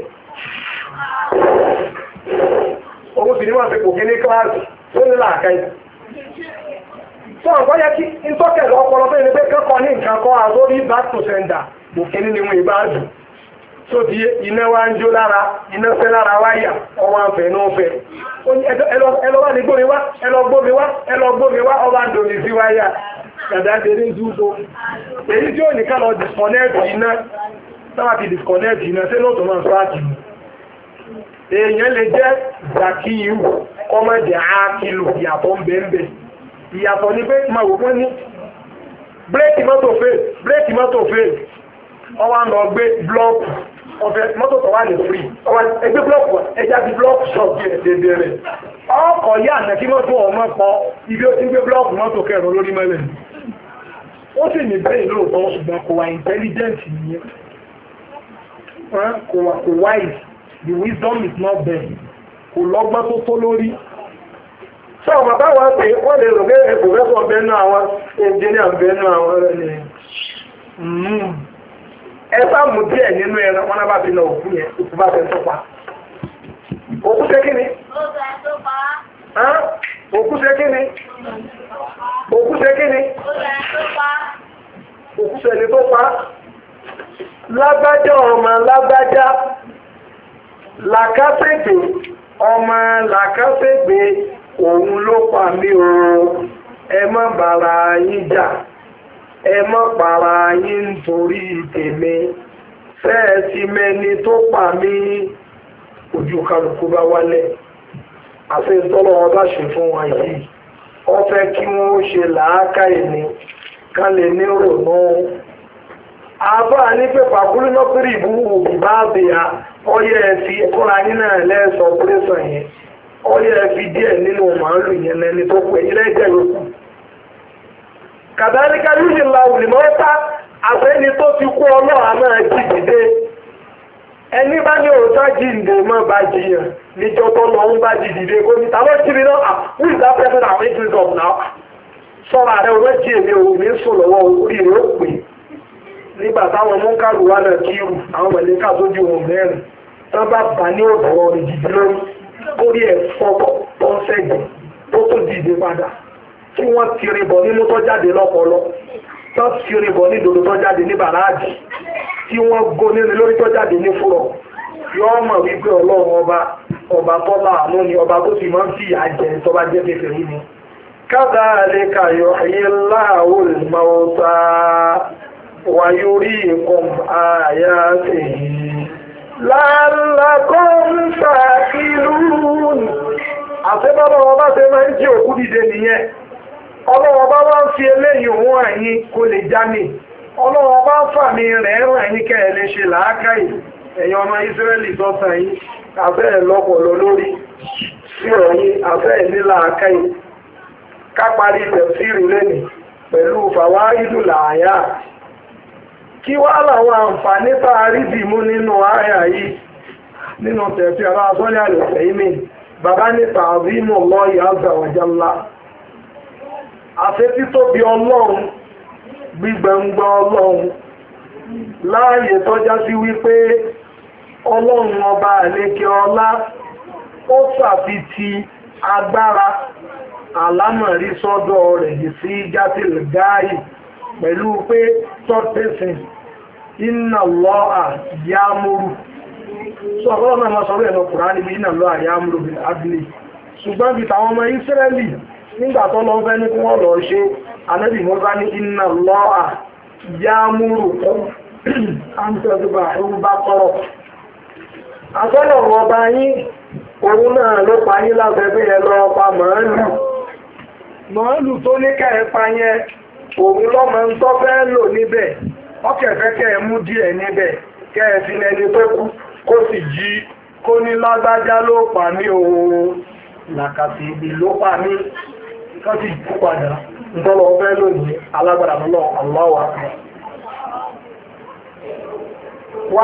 Owó sì ní wọ́n fi kò kí ní kíláàsì tó ní làákàyè. Fún àgbáyé kí n tọ́kẹ̀ lọ́pọlọ tó ní pé kẹ́kọ̀ọ́ ní nǹkan kọ́ àzórí back to sender kò kí ní wọn ìbá dùn. Tó di iná wá ń jó lára iná fẹ́ lára wáyà ọwọ́ afẹ́ náà fẹ́. Ẹlọ́wà ní gbómi wá ẹlọ́gbómi wá ọba ń dòmí sí wáyà. Gàdáde ní zúgbó. Èyí tí ó ní ká lọ disconnect iná, sáwà ti disconnect iná, sí lóòtọ́ máa sọ́ọ̀tì mú. Èèyàn lè jẹ́ zakiyu, kọ́mọ̀dé ákìlù, ìyàtọ̀ ń bẹ̀ẹ̀bẹ̀. Ìyàtọ̀ ní pé máa wò pẹ́ ní bírèkì mọ́tò fail, ọwá ń lọ gbé blọ́ọ̀kù, ọ̀fẹ́ mọ́tò tó wà ní free, ẹgbẹ́ blọ́ọ̀kù, ẹjá ti blọ́ọ̀kù ṣọ̀gbẹ̀ ẹ̀dẹ̀dẹ̀ ọkọ̀ yà nà kí mọ́tò ọmọ pọ̀ ibi ó ti gbé blọ́ọ̀kù mọ́tò kẹrùn lórí mẹ́lẹ̀. Ó sì ní bẹ́ẹ̀ lóòótọ́ ṣùgbọ́n kò wà intelligent nìyẹn. Kò wise, the wisdom is not there. Kò lọ́gbọ́n tó tó lórí. Ṣé ọmọ táwọn pè wọ́n lè rò pé professor bẹ́ẹ̀nú àwọn engineer bẹ́ẹ̀nú àwọn rẹ̀ ni. Ẹ bá mú díẹ̀ nínú ẹran wọn bá fi lọ òkú yẹn, òkú bá fẹ́ tó pa. Òkú ṣe kí ni? Òkú ṣe kí ni? Òkú ṣe kí ni? Òkú ṣe ni tó pa. Lágbájá ọmọ lágbájá, làkásègbè ọmọ làkásègbè òun ló pa mí o. Ẹ má bára yín jà, ẹ má para yín nítorí tèmi. Fẹ́ẹ̀ sí mẹ́ni tó pa mí. Ojú kálukú bá wálẹ̀. Àṣẹ ìtọ́lọ̀ wọn bá ṣe fún wa yìí. Ó fẹ́ kí wọ́n ṣe làákàyè ni ká lè ní rònú. Àbá ní pé pàkúrú lọ́pẹ̀rẹ̀ ìbúrú òbí bá bè á ọyẹ́ ẹ̀fì ẹ̀kọ́ra nínú ẹ̀lẹ́sọ̀ ọ̀pẹ́rẹ́sọ̀ yẹn. Ọyẹ́ ẹ̀fì díẹ̀ nínú màálù yẹn lẹ́ni tó pẹ̀ ilé ẹ̀jẹ̀ yòókù. Kàdáníkà yóò ṣe la òlìmọ́ta àfẹ́ni tó ti kú ọlọ́run máa jí dìde. Ẹni bá ní òótọ́ jíǹde mọ́ bá jiyàn níjọ́ tó lọ ń bá jìdìde kó ní tàbí jíbi náà who is that person that went to it up now? Sọ́ra rẹ̀ wọ́n jí èmi òun ní sùn lọ́wọ́ orí rẹ̀ ó pè. Nígbà táwọn mọ́kàlù wà náà kírù àwọn mẹ̀lẹ́kà tó ju ohun mẹ́rin tán bá bà ní ọ̀dọ̀ ìdìdì lórí orí ẹ̀ fọ́tọ̀ tó ń sẹ́gbẹ̀ tó tó dìde padà tí wọ́n tiri bọ̀ nínú tó jáde lọ́pọlọ tó tiri bọ̀ ní ìdòdó tó jáde ní bàráàjì tí wọ́n gó nínú lórí tó jáde ní fúrọ̀ yọ́ mọ̀ wípé ọlọ́run ọba tó láàánú ni ọba tó sì máa ń fi ìyà jẹ tó bá jẹ́ kéfèé yìí ni. Kadhalika yuhyillahu al-mawta wa yuriikum ayatihi la'allakum ta'qilun. Àṣẹ́bọ́lọ́ ọba ṣe máa ń jí òkú dìde nìyẹn. Ọlọ́run ọba wá ń fi eléyìí òun àyín kó lè já ní. Ọlọ́run ọba ń fà mí rẹ̀ ẹ̀rùn ẹ̀yìn kẹ́ lè ṣe làákàyè ẹ̀yin ọmọ Ísírẹ́lì sọ́sàn yìí afẹ́ lọ́pọ̀lọ́ lórí sí ọ̀yìn afẹ́ ní làákàyè káparí tẹ̀síìrì lẹ́nì pẹ̀lú fàwáìdù làáyà. Kí wá làwọn àǹfààní tààrí dìmú nínú àyà yìí nínú tẹ̀sí aláàsọ́lẹ̀ àlẹ́fẹ̀ ìmì bàbá ní tààzímù Allahi azza wa jalla. Àṣẹ títóbi Ọlọ́run gbígbẹ̀ngbẹ̀ Ọlọ́run láàyè tọ́já sí wípé Ọlọ́run ọba àlékè ọlá ó ṣàfitì agbára àlámọ̀rí sọ́dọ̀ rẹ̀ sí játìlì gáàyì pẹ̀lú pé third person inna Allaha ya'muru sọ̀rọ̀ náà máa sọ̀rọ̀ ẹ̀nà Kùránì bí inna Allaha ya'muru bil adli ṣùgbọ́n bí tàwọn ọmọ Ísírẹ́lì nígbà tó lọ fẹ́ ní kí wọ́n lọ ṣe Ànábì Mùsá ní inna Allaha ya'muru àmìsọ̀dùbà ẹ̀rù bá kọ́rọ̀. Àṣọ́nà ọba yín òun náà ló pa yín láfẹ́fẹ́ ẹ lọ pa màálù. Màálù tó ní kẹ́ẹ̀pa yẹn òun lọ́mọ ń tọ́ fẹ́ lò níbẹ̀ ọkẹ̀fẹ́ kẹ́ẹ̀ mú díẹ̀ níbẹ̀ kẹ́ẹ̀ fi lẹni tó kú kó sì jí kó ní lágbájá ló pa mí o làkàtì ìbí ló pa mí kọ́ sì kú padà ńtọ́lọ fẹ́ lónìí alágbára lọ́lọ́ Allahu Akbar. Wà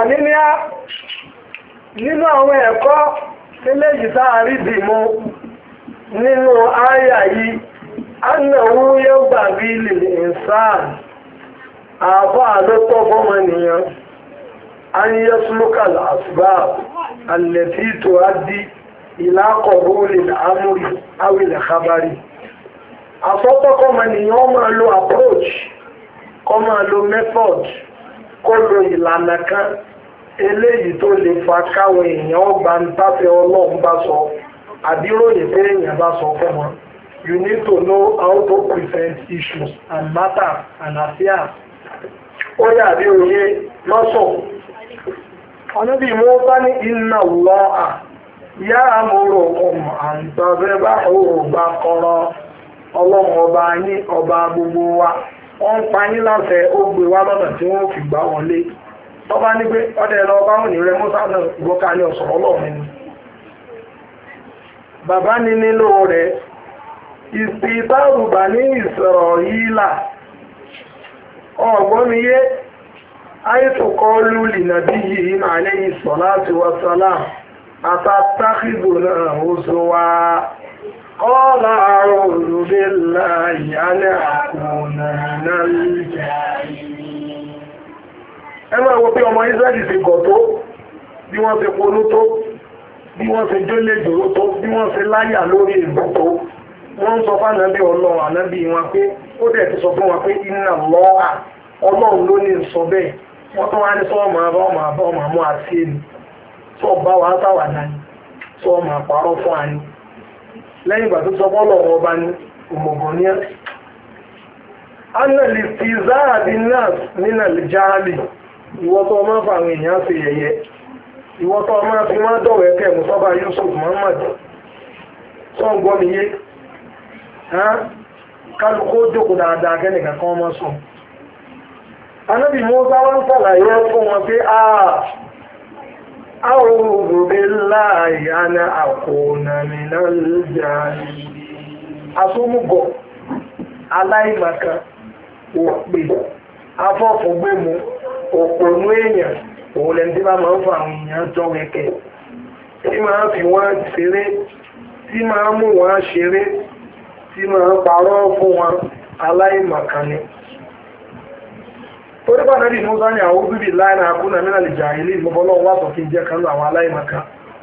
nínú àwọn ẹ̀kọ́ eléyìí sáàrí dìmú nínú àyà yìí annahu yanbaghi lil insan àfáà ló tọ́ fọ́mọnìyàn an yasluka al-asbab allati tuaddi ila qabuli al-amri aw al-khabari àsọ́tọ́ kọ́mọnìyàn máa lo approach kó máa lo method kó lo ìlànà kan eléyìí tó lè fa káwọn èèyàn ọgbà ń tàfẹ́ ọlọ́run bá sọ àbíròyìn pé èèyàn bá sọ fún wọn. You need to know how to present issues and matters and affairs. Ó yà bí òye lọ́sọ̀. Ànábì Mùsá ní inna Allaha ya'murukum an tadhbahu baqara. Ọlọ́run ọba yín ọba gbogbo wa. Wọ́n ń pa yín láṣẹ ó gbé wá lọ́nà tí wọ́n fi gbá wọlé. Tọ́ba ní pé ọdẹ lọ bá wọn ní rẹ Mùsá náà ìwọ́ká ní ọ̀sọ̀rọ̀ ọlọ́run ni. Bàbá ní nílò rẹ̀ ìsìtàrùbà ní Ísírẹ́lì ọgbọ́miyé ayétòkọ́ lúlì nàbí yìí alayhi salatu wa salam àtàtàkìdò náà oṣù wa qala a'udhu billahi an akuna minal jahilin. Ẹ máa wo bí ọmọ Ísírẹ́lì ti gọ̀ tó, bí wọ́n ti polú tó, bí wọ́n ti jólè jòrò tó, bí wọ́n ti láyà lórí ìlú tó. Wọ́n sọ fún ànábì ọlọ́run ànábì wọn pé ó dẹ̀ ti sọ fún wọn pé inna Allaha ọlọ́run ló ní sọ bẹ́ẹ̀. Wọ́n tó wá ní sọ́ọ̀mù àbá ọmọ àmú àti èmi sọ bá wa sáwàdà ní sọ́ọ̀mù àpárọ̀ fún àní. Lẹ́yìn ìgbà tó sọ fọ́lọ́run ọba ní òmùgọ̀ ní ẹ́. Annali fi záàbí náà nínà lè jáàlì ìwọ́ tó máa fa àwọn èèyàn ṣe yẹ̀yẹ́. Ìwọ́ tó máa fi máa dọ̀wẹ́kẹ̀ Mùsọ́bà Yusuf Muhammad sọ́ǹgbọ́n mi yé. Kálukó jókòó dáadáa kẹ́nìkan kan mọ́ sùn. Ànábì Mùsá wọ́n sàlàyé fún wọn pé a'udhu billahi an akuna minal jahilin. Asúmùgọ̀, aláìmọ̀kan, òpè, afọ́fùgbému, òpònú èèyàn, òun lẹ́ni tí bá máa ń fa àwọn èèyàn jọ wẹ́kẹ̀. Tí máa fi wọ́n ṣeré, tí máa mú wọn ṣeré, tí máa ń parọ́ fún wọn aláìmọ̀kan ni. Torí bá nàbí Mùsá ní àwọn òbí láìna akúnà mìíràn lè jà ilé ìmọ̀bọ́lọ́ wà sọ kí jẹ́ kan lọ àwọn aláìmọ̀kan.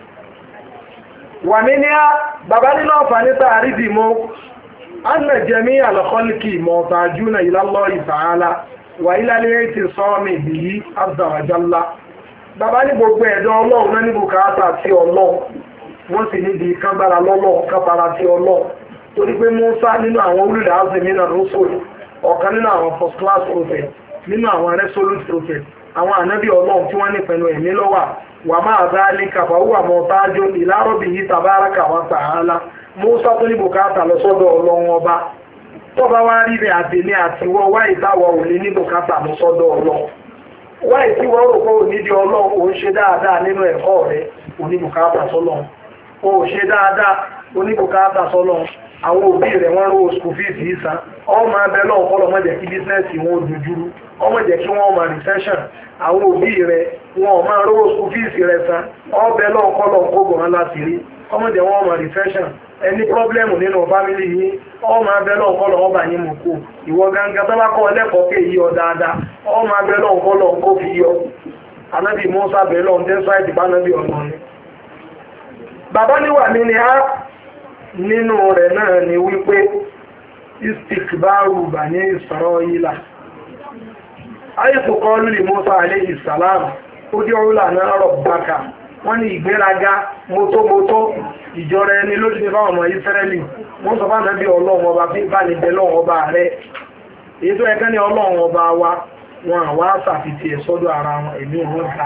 Wà ní ní á, bàbá nínú àǹfààní tààrí dì mọ́, anna jẹ́mí àlọ́kọ́lìkì mọ̀tàjúnà ilallahi ta'ala wà ilálẹ́ ti sọ́ọ̀mì bihi azza wa jalla. Bàbá ní gbogbo ẹ̀dọ́ ọlọ́run náà ní bùkátà sí ọlọ́run, wọ́n sì níbi kágbára lọ́lọ́run kápára sí ọlọ́run. Torí pé Mùsá nínú àwọn ulul azmi minar rusul, ọ̀kan nínú àwọn first class prophet, nínú àwọn resolute prophet, àwọn ànábì ọlọ́run tí wọ́n ní pẹ̀lú ẹ̀mí lọ́wà wà máa dhalika fa huwa muhtajun ila rabbihi tabaraka wa ta'ala. Mùsá tó ní bùkátà lọ sọ́dọ̀ ọlọ́run ọba. Tó bá wá rí rẹ̀ àtẹ̀lé àtiwọ́ wáyé táwọ̀ ò ní bùkátà lọ sọ́dọ̀ ọlọ́run. Wáyé tí wọ́n rò pé ò nídìí ọlọ́run ò ń ṣe dáadáa nínú ẹ̀kọ́ rẹ̀ ò ní bùkátà sọ́lọ́run. Ò ṣe dáadáa ò ní bùkátà sọ́lọ́run. Àwọn òbí rẹ̀ wọ́n ró school fees yìí san. Ọmọ abẹ́ náà kọ́lọ̀ mọ́ jẹ́ kí bísínẹ́sì wọn dojúrú. Ọmọ jẹ́ kí wọ́n máa recession. Àwọn òbí rẹ̀ wọn máa ró school fees rẹ̀ san. Ọbẹ̀ náà kọ́lọ̀ kógò wọn láti rí. Ọmọ jẹ́ wọ́n máa recession. Ẹni pọ́blẹ́mù nínú fámílì yìí, ọmọ abẹ́ náà kọ́lọ̀ ọba yìí mú kú. Ìwọ gangan tó bá kọ́ ẹlẹ́kọ̀ọ́ pé yí ọ dáadáa. Ọmọ abẹ́ náà kọ́lọ̀ kó fi yọ. Ànábì Mùsá bẹ̀rẹ̀ lọ́n tẹ́ sáìtì bá nábì ọ̀nà ni. Bàbá níwà ní ni á nínú rẹ̀ náà ni wípé istikbaru Bani Israila. Ayéṣù kọ́ lórí Mùsá alayhi salam, ó jẹ́ orílẹ̀ náà rabbaka. Wọ́n ní ìgbéraga mótómótó ìjọra ẹni lójú ní fáwọn ọmọ Ísírẹ́lì. Wọ́n sọ fánà bí ọlọ́run ọba bí bá ní bẹ̀lọ́run ọba rẹ̀. Èyí tó ẹkẹ́ ní ọlọ́run ọba wa, wọn àwá sàfitì ẹ̀ sọ́dọ̀ ara wọn ẹ̀mí wọn ká.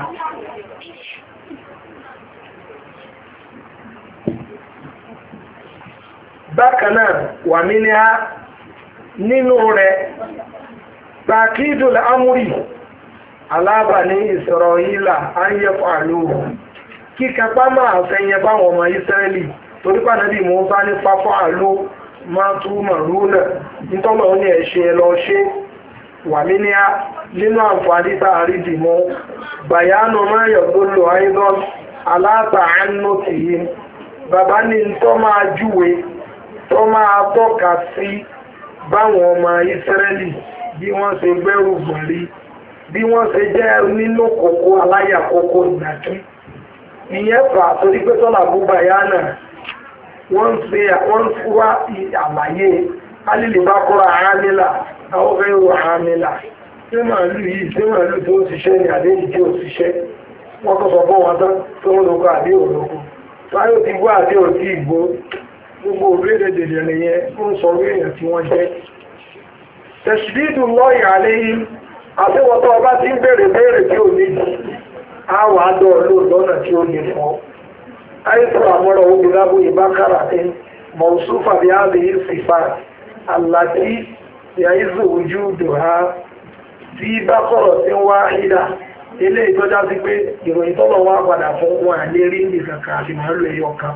Bákan náà wà ní á nínú rẹ̀ Takidul Amri ala Bani Israila an yaf'aluhu. Kíkapá máa fẹ́yẹ báwọn ọmọ Ísírẹ́lì torí pé Ànábì Mùsá ní faf'alu ma tu'maruna nítọ́lọ̀ ní ẹ̀ṣẹ́ lọ ṣe wà ní á nínú àǹfààní tààrí dìmọ́ bayanu ma yadullu aidan ala ta'annutihim. Bàbá ní tó máa júwe tó máa tọ́ka sí báwọn ọmọ Ísírẹ́lì bí wọ́n ṣe gbẹ́rù gbọ̀nrí bí wọ́n ṣe jẹ́ nínú kòkó aláyàkókò ìgbàkí ìyẹn fà torí pé tọ́lá búba yá náà wọ́n wá àlàyé alìlè bá kọ́ra àámìlà àwọn fẹ́rù àámìlà tí màálù yìí tí màálù tó ṣiṣẹ́ ní àdéjì tí ó ṣiṣẹ́ wọ́n kọ́ sọ fún wọn tán tó ń lókọ àdé òlókò táyò ti gbọ́ àdé òtí ìgbó gbogbo òbéèrè dèdè nìyẹn ń sọ orí èèyàn tí wọ́n jẹ́ tẹ̀sídìdù lọ́ọ̀yì àléyìn àtiwọ́tọ́ ọba tí ń béèrè tí ò ní àwọ̀ àdọ́ lóòlọ́nà tí ó lè fọ́ àìsàn àmọ́rọ̀ obì lábò ìbákàrà tí mọ̀súfà bí á lè sífà àlàtí yàízò ojú dùhá tí bá sọ̀rọ̀ tí ń wá ìdá ilé ìtọ́já sí pé ìròyìn tọ́lọ̀ wá padà fún wọn àlè rí ìsànkà àti màálù ẹyọ kan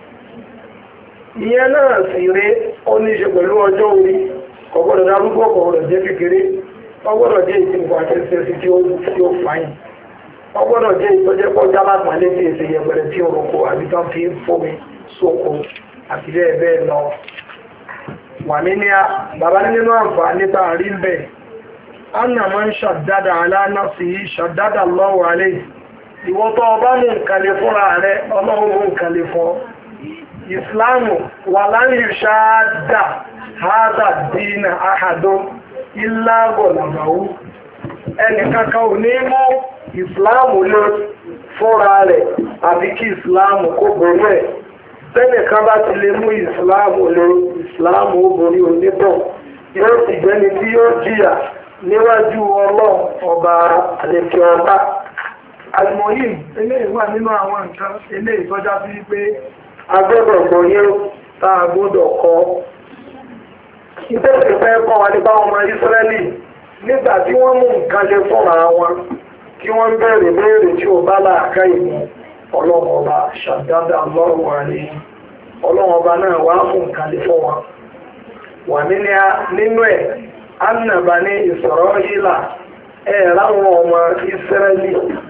ìyẹn náà sì rí ó ní ṣe pẹ̀lú ọjọ́ orí kọ̀gbọ́dọ̀ darúgbó kọ̀gbọ́dọ̀ jẹ́ kékeré ọgbọ́dọ̀ jẹ́ ìtìmọ̀ àtẹ́sẹsí tí ó fàyìn ọgbọ́dọ̀ jẹ́ ìtọ́jẹ́ pọ́ jábàtàn létí èsè yẹpẹrẹ tí ó rọ̀kọ̀ àbítán fi ń fómi sóko àti bẹ́ẹ̀ bẹ́ẹ̀ lọ wà ní bàbá nínú àǹfààní tá a rí bẹ́ẹ̀ anna máa ń ṣàdádà aláàánà sí ṣàdádà lọ́wọ́ alẹ́ ìwọ́tọ́ ọba mú nǹkan lè fúnra rẹ ọlọ́run mú nǹkan lè fún ìsìláàmù wà láyé ṣáádà hádà dínà àhàdó ìlàgọ̀ làbàwú ẹnìkankan ò ní mú ìsìláàmù lé fúnra rẹ̀ àbí kí ìsìláàmù kó borí ẹ̀ tẹ́nìkan bá ti lè mú ìsìláàmù lé ìsìláàmù ó borí onítọ̀ yóò sì jẹ́ni tí yóò jìyà níwájú ọlọ́run ọba àlèkè ọba alimoyim eléyìí wà nínú àwọn nǹkan eléyìí tọ́já sí pé agbọ́dọ̀ gbọ́yé tá a gbọ́dọ̀ kọ́ ìbéèrè fẹ́ kọ́ wa nípa ọmọ Ísírẹ́lì nígbà tí wọ́n mú nǹkan lé fúnra wọn kí wọ́n bẹ̀rẹ̀ béèrè tí ó bá láàká ìmú ọlọ́run ọba ṣàdádà lọ́rùn wà ní ọlọ́run ọba náà wá mú nǹkan lé fún wọn wà nínú ẹ̀ annaba ní Ísírẹ́lì láwọn ọmọ Ísírẹ́lì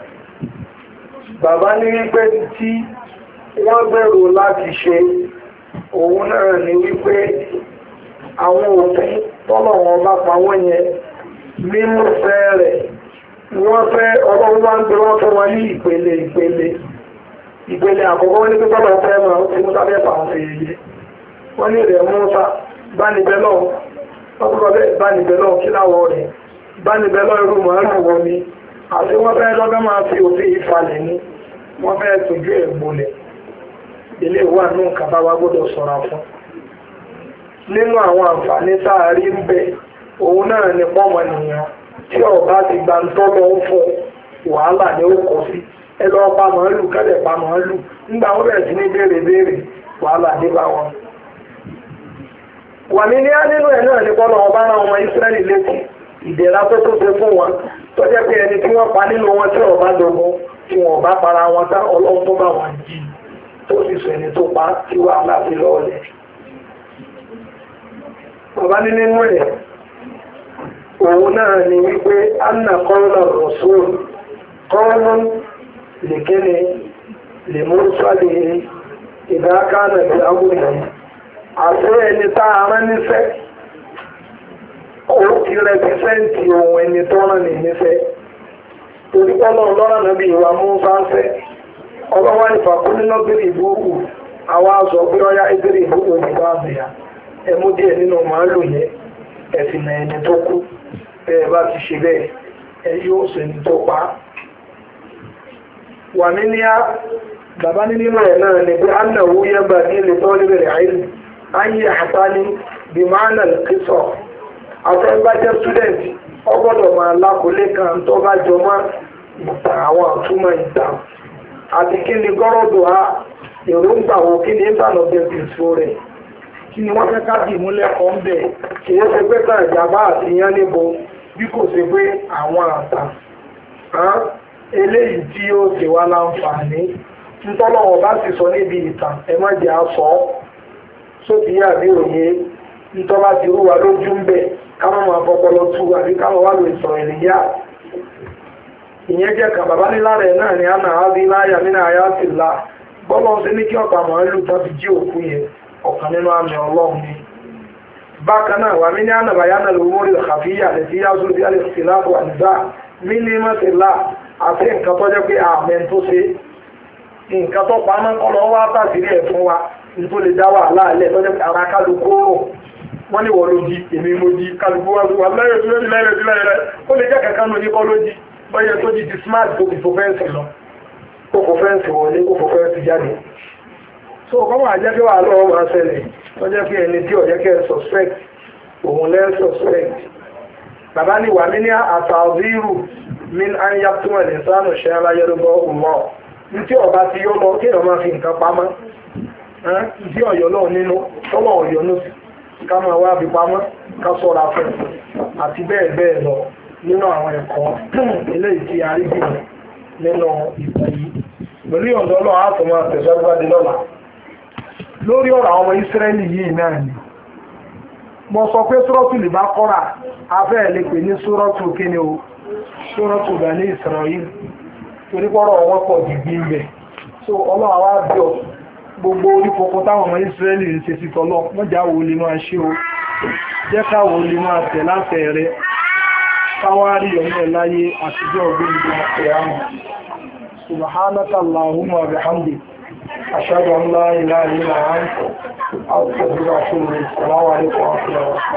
bàbá ní wípé tí wọ́n gbèrò láti ṣe òun náà ní wípé àwọn òfin tọ́lọ̀ wọn bá pa wọ́n yẹn mímú fẹ́ rẹ̀ wọ́n fẹ́ ọlọ́run wá ń gbé wọ́n fún wọn ní ìpele àkọ́kọ́ wọ́n ní pé tọ́lọ̀ fẹ́ máa ń fi mú sábẹ́ fà wọn fèyẹ wọ́n ní rẹ̀ Mùsá bánibẹ́ náà ọkùnrin bẹ́ẹ̀ bánibẹ́ náà kí láwọ̀ rẹ̀ bánibẹ́ náà irú màálù wọn ni àti wọ́n fẹ́ lọ́gbẹ́ máa fi òfin ìfalẹ̀ ní wọ́n fẹ́ tójú ẹ̀ gbolẹ̀ ilé ìwà náà kàbá wa gbọ́dọ̀ ṣọ́ra fún nínú àwọn àǹfààní sáàrí ń bẹ òun náà ni pọ́mọ nìyàn tí ọba ti gba ń tọ́lọ ń fún wàhálà ní ó kọ sí ẹlọ pa màálù kẹ́lẹ̀ pa màálù nígbà wọ́n bẹ̀rẹ̀ sí ní béèrè wàhálà dé bá wọn. wà ní nínú ẹ̀ náà ni bọ́lá ọba náà ọmọ Ísírẹ́lì létí ìdẹ̀ra tó ṣe fún wọn tó jẹ́ pé ẹni tí wọ́n pa nínú wọn tí ọba dogun tí wọ́n bá para wọn tá ọlọ́run tó bá wọn jí tó sì sọ ẹni tó pa tí wàhálà fi lọ́ọ̀lẹ̀. Bàbá ní nínú ẹ̀, òun náà ni wípé Anna kọ́rọ̀lá Rasul, kọ́rọ̀lá lè kéne lè mú sọ́lẹ̀ ìdákánà bí agbóhùn. Àṣẹ ẹni tá a rán níṣẹ́, ó ti rẹpísẹ́ǹtì ohun ẹni tó rán ní níṣẹ́. Torí pọ́lọ́ lọ́rọ̀ náà bí ìwà mú sáńsẹ́, ọlọ́wà ìfàkúnlélọ́ bírí ìbúrú, àwọn aṣọ pé ọyá ìbírí ìbúrú ìbá àbẹ̀yà. Ẹmú díẹ̀ nínú màálù yẹ ẹ̀fìnà ẹni tó kú bẹ́ẹ̀ bá ti ṣe bẹ́ẹ̀ ẹ yóò sọ ẹni tó pa wà ní bàbá ní nínú ẹ̀ náà ni pé annáwó yẹ́gbà ní ilé tó lébẹ̀rẹ̀ àìlú ayé àtà ní bí máàlá kìsọ̀ àtẹ́gbà jẹ́ student ọgbọ́dọ̀ máa lákòólé kan tó bá jọ mọ́ ìta àwọn àtúmọ̀ ìta àti kí ni gọ́rọ̀dọ̀ á èròǹgbà wo kí ni ìbànú bẹ̀rẹ̀ fún rẹ̀ kí ni wọ́n fẹ́ káàdì ìmúlẹ̀ kan bẹ̀ kìí ṣe pé tàn ìjàmbá àti yán níbo bí kò ṣe pé àwọn àtà eléyìí tí ó ṣe wá láǹfààní nítọ́lọ́wọ́ bá sì sọ níbi ìtàn ẹ má jẹ́ àsọ sóbi àbí òye nítọ́lá ti rú wa lójú ń bẹ̀ káwọn máa fọpọlọ tú àbí káwọn wá lò ìsọ̀rọ̀ ìlẹ́yà ìyẹn jẹ́ kan bàbá nílá rẹ̀ náà ni àná àbí láyà nínú àyà ti là bọ́lọ́ sí ní kí ọ̀pá màálù tó fi jí òkú yẹn ọ̀kan nínú àmì ọlọ́run ni bákan náà wà mí ní ànàbàyánà lówórí àfíyà lè fi yásùn bí alẹ́ sí láàbò àdìbá mí ní mọ́sílá àti nǹkan tó jẹ́ pé àmẹ́ tó ṣe nǹkan tó pamọ́ kọ́lọ́ wá tàbírí ẹ̀ fún wa tó lè dá wà láàlẹ́ tó jẹ́ pé ara kálukú wọ́n ní wọ́n ló jí èmi mo jí kálukú wá wà lẹ́rẹ̀ ó lè jẹ́ kankan ló ní kọ́ ló jí bọ́yẹ tó jí ti smart tó fi fòfẹ́ǹsì lọ kó fòfẹ́ǹsì wọlé kó fòfẹ́ǹsì jáde so kọ́mọ̀ àjẹ́ pé wà lọ́wọ́ máa ṣẹlẹ̀ tó jẹ́ pé ẹni tí ọ̀jẹ́ kẹ́ suspect òun lẹ́ suspect bàbá ní wà mí ní àtàzírù min an yàtúmọ̀ lè sánù ṣe aláyẹrúbọ ọmọ ní tí ọba ti yọ lọ kí ọmọ fi nǹkan pamọ́ tí ọ̀yọ́ lọ nínú tọ́wọ́ ọ̀yọ́ nù ká máa wá fi pamọ́ ká sọ́ra fún àti bẹ́ẹ̀ bẹ́ẹ̀ lọ nínú àwọn ẹ̀kọ́ eléyìí tí a rí bí nínú ìgbà yìí pẹ̀lú ọ̀dọ́ lọ àtọ̀mọ́ àtẹ̀sọ́gbádé lọ́la lórí ọ̀rọ̀ àwọn ọmọ Ísírẹ́lì yìí náà ni mo sọ pé sọ́rọ́tù lè bá kọ́ra afẹ́ lè pè ní sọ́rọ́tù kíni o sọ́rọ́tù Bani Isra'il torí pọ́rọ̀ wọn pọ̀ dìgbì ń bẹ̀ so ọlọ́wà wá bí ọ gbogbo orí kọkọ táwọn ọmọ Ísírẹ́lì ń ṣe sí tọ́lọ́ wọ́n já wo lè máa ṣe o jẹ́ káwo lè máa tẹ̀ láfẹ́ rẹ káwárí ọmọ láyé àtijọ́ ọgbẹ́gbẹ́ ẹ̀yàmù subhanaka Allahumma wa bihamdik ashhadu an la ilaha illa anta astaghfiruka wa atubu ilayk. Assalamu alaikum wa rahmatullahi wa barakatuh.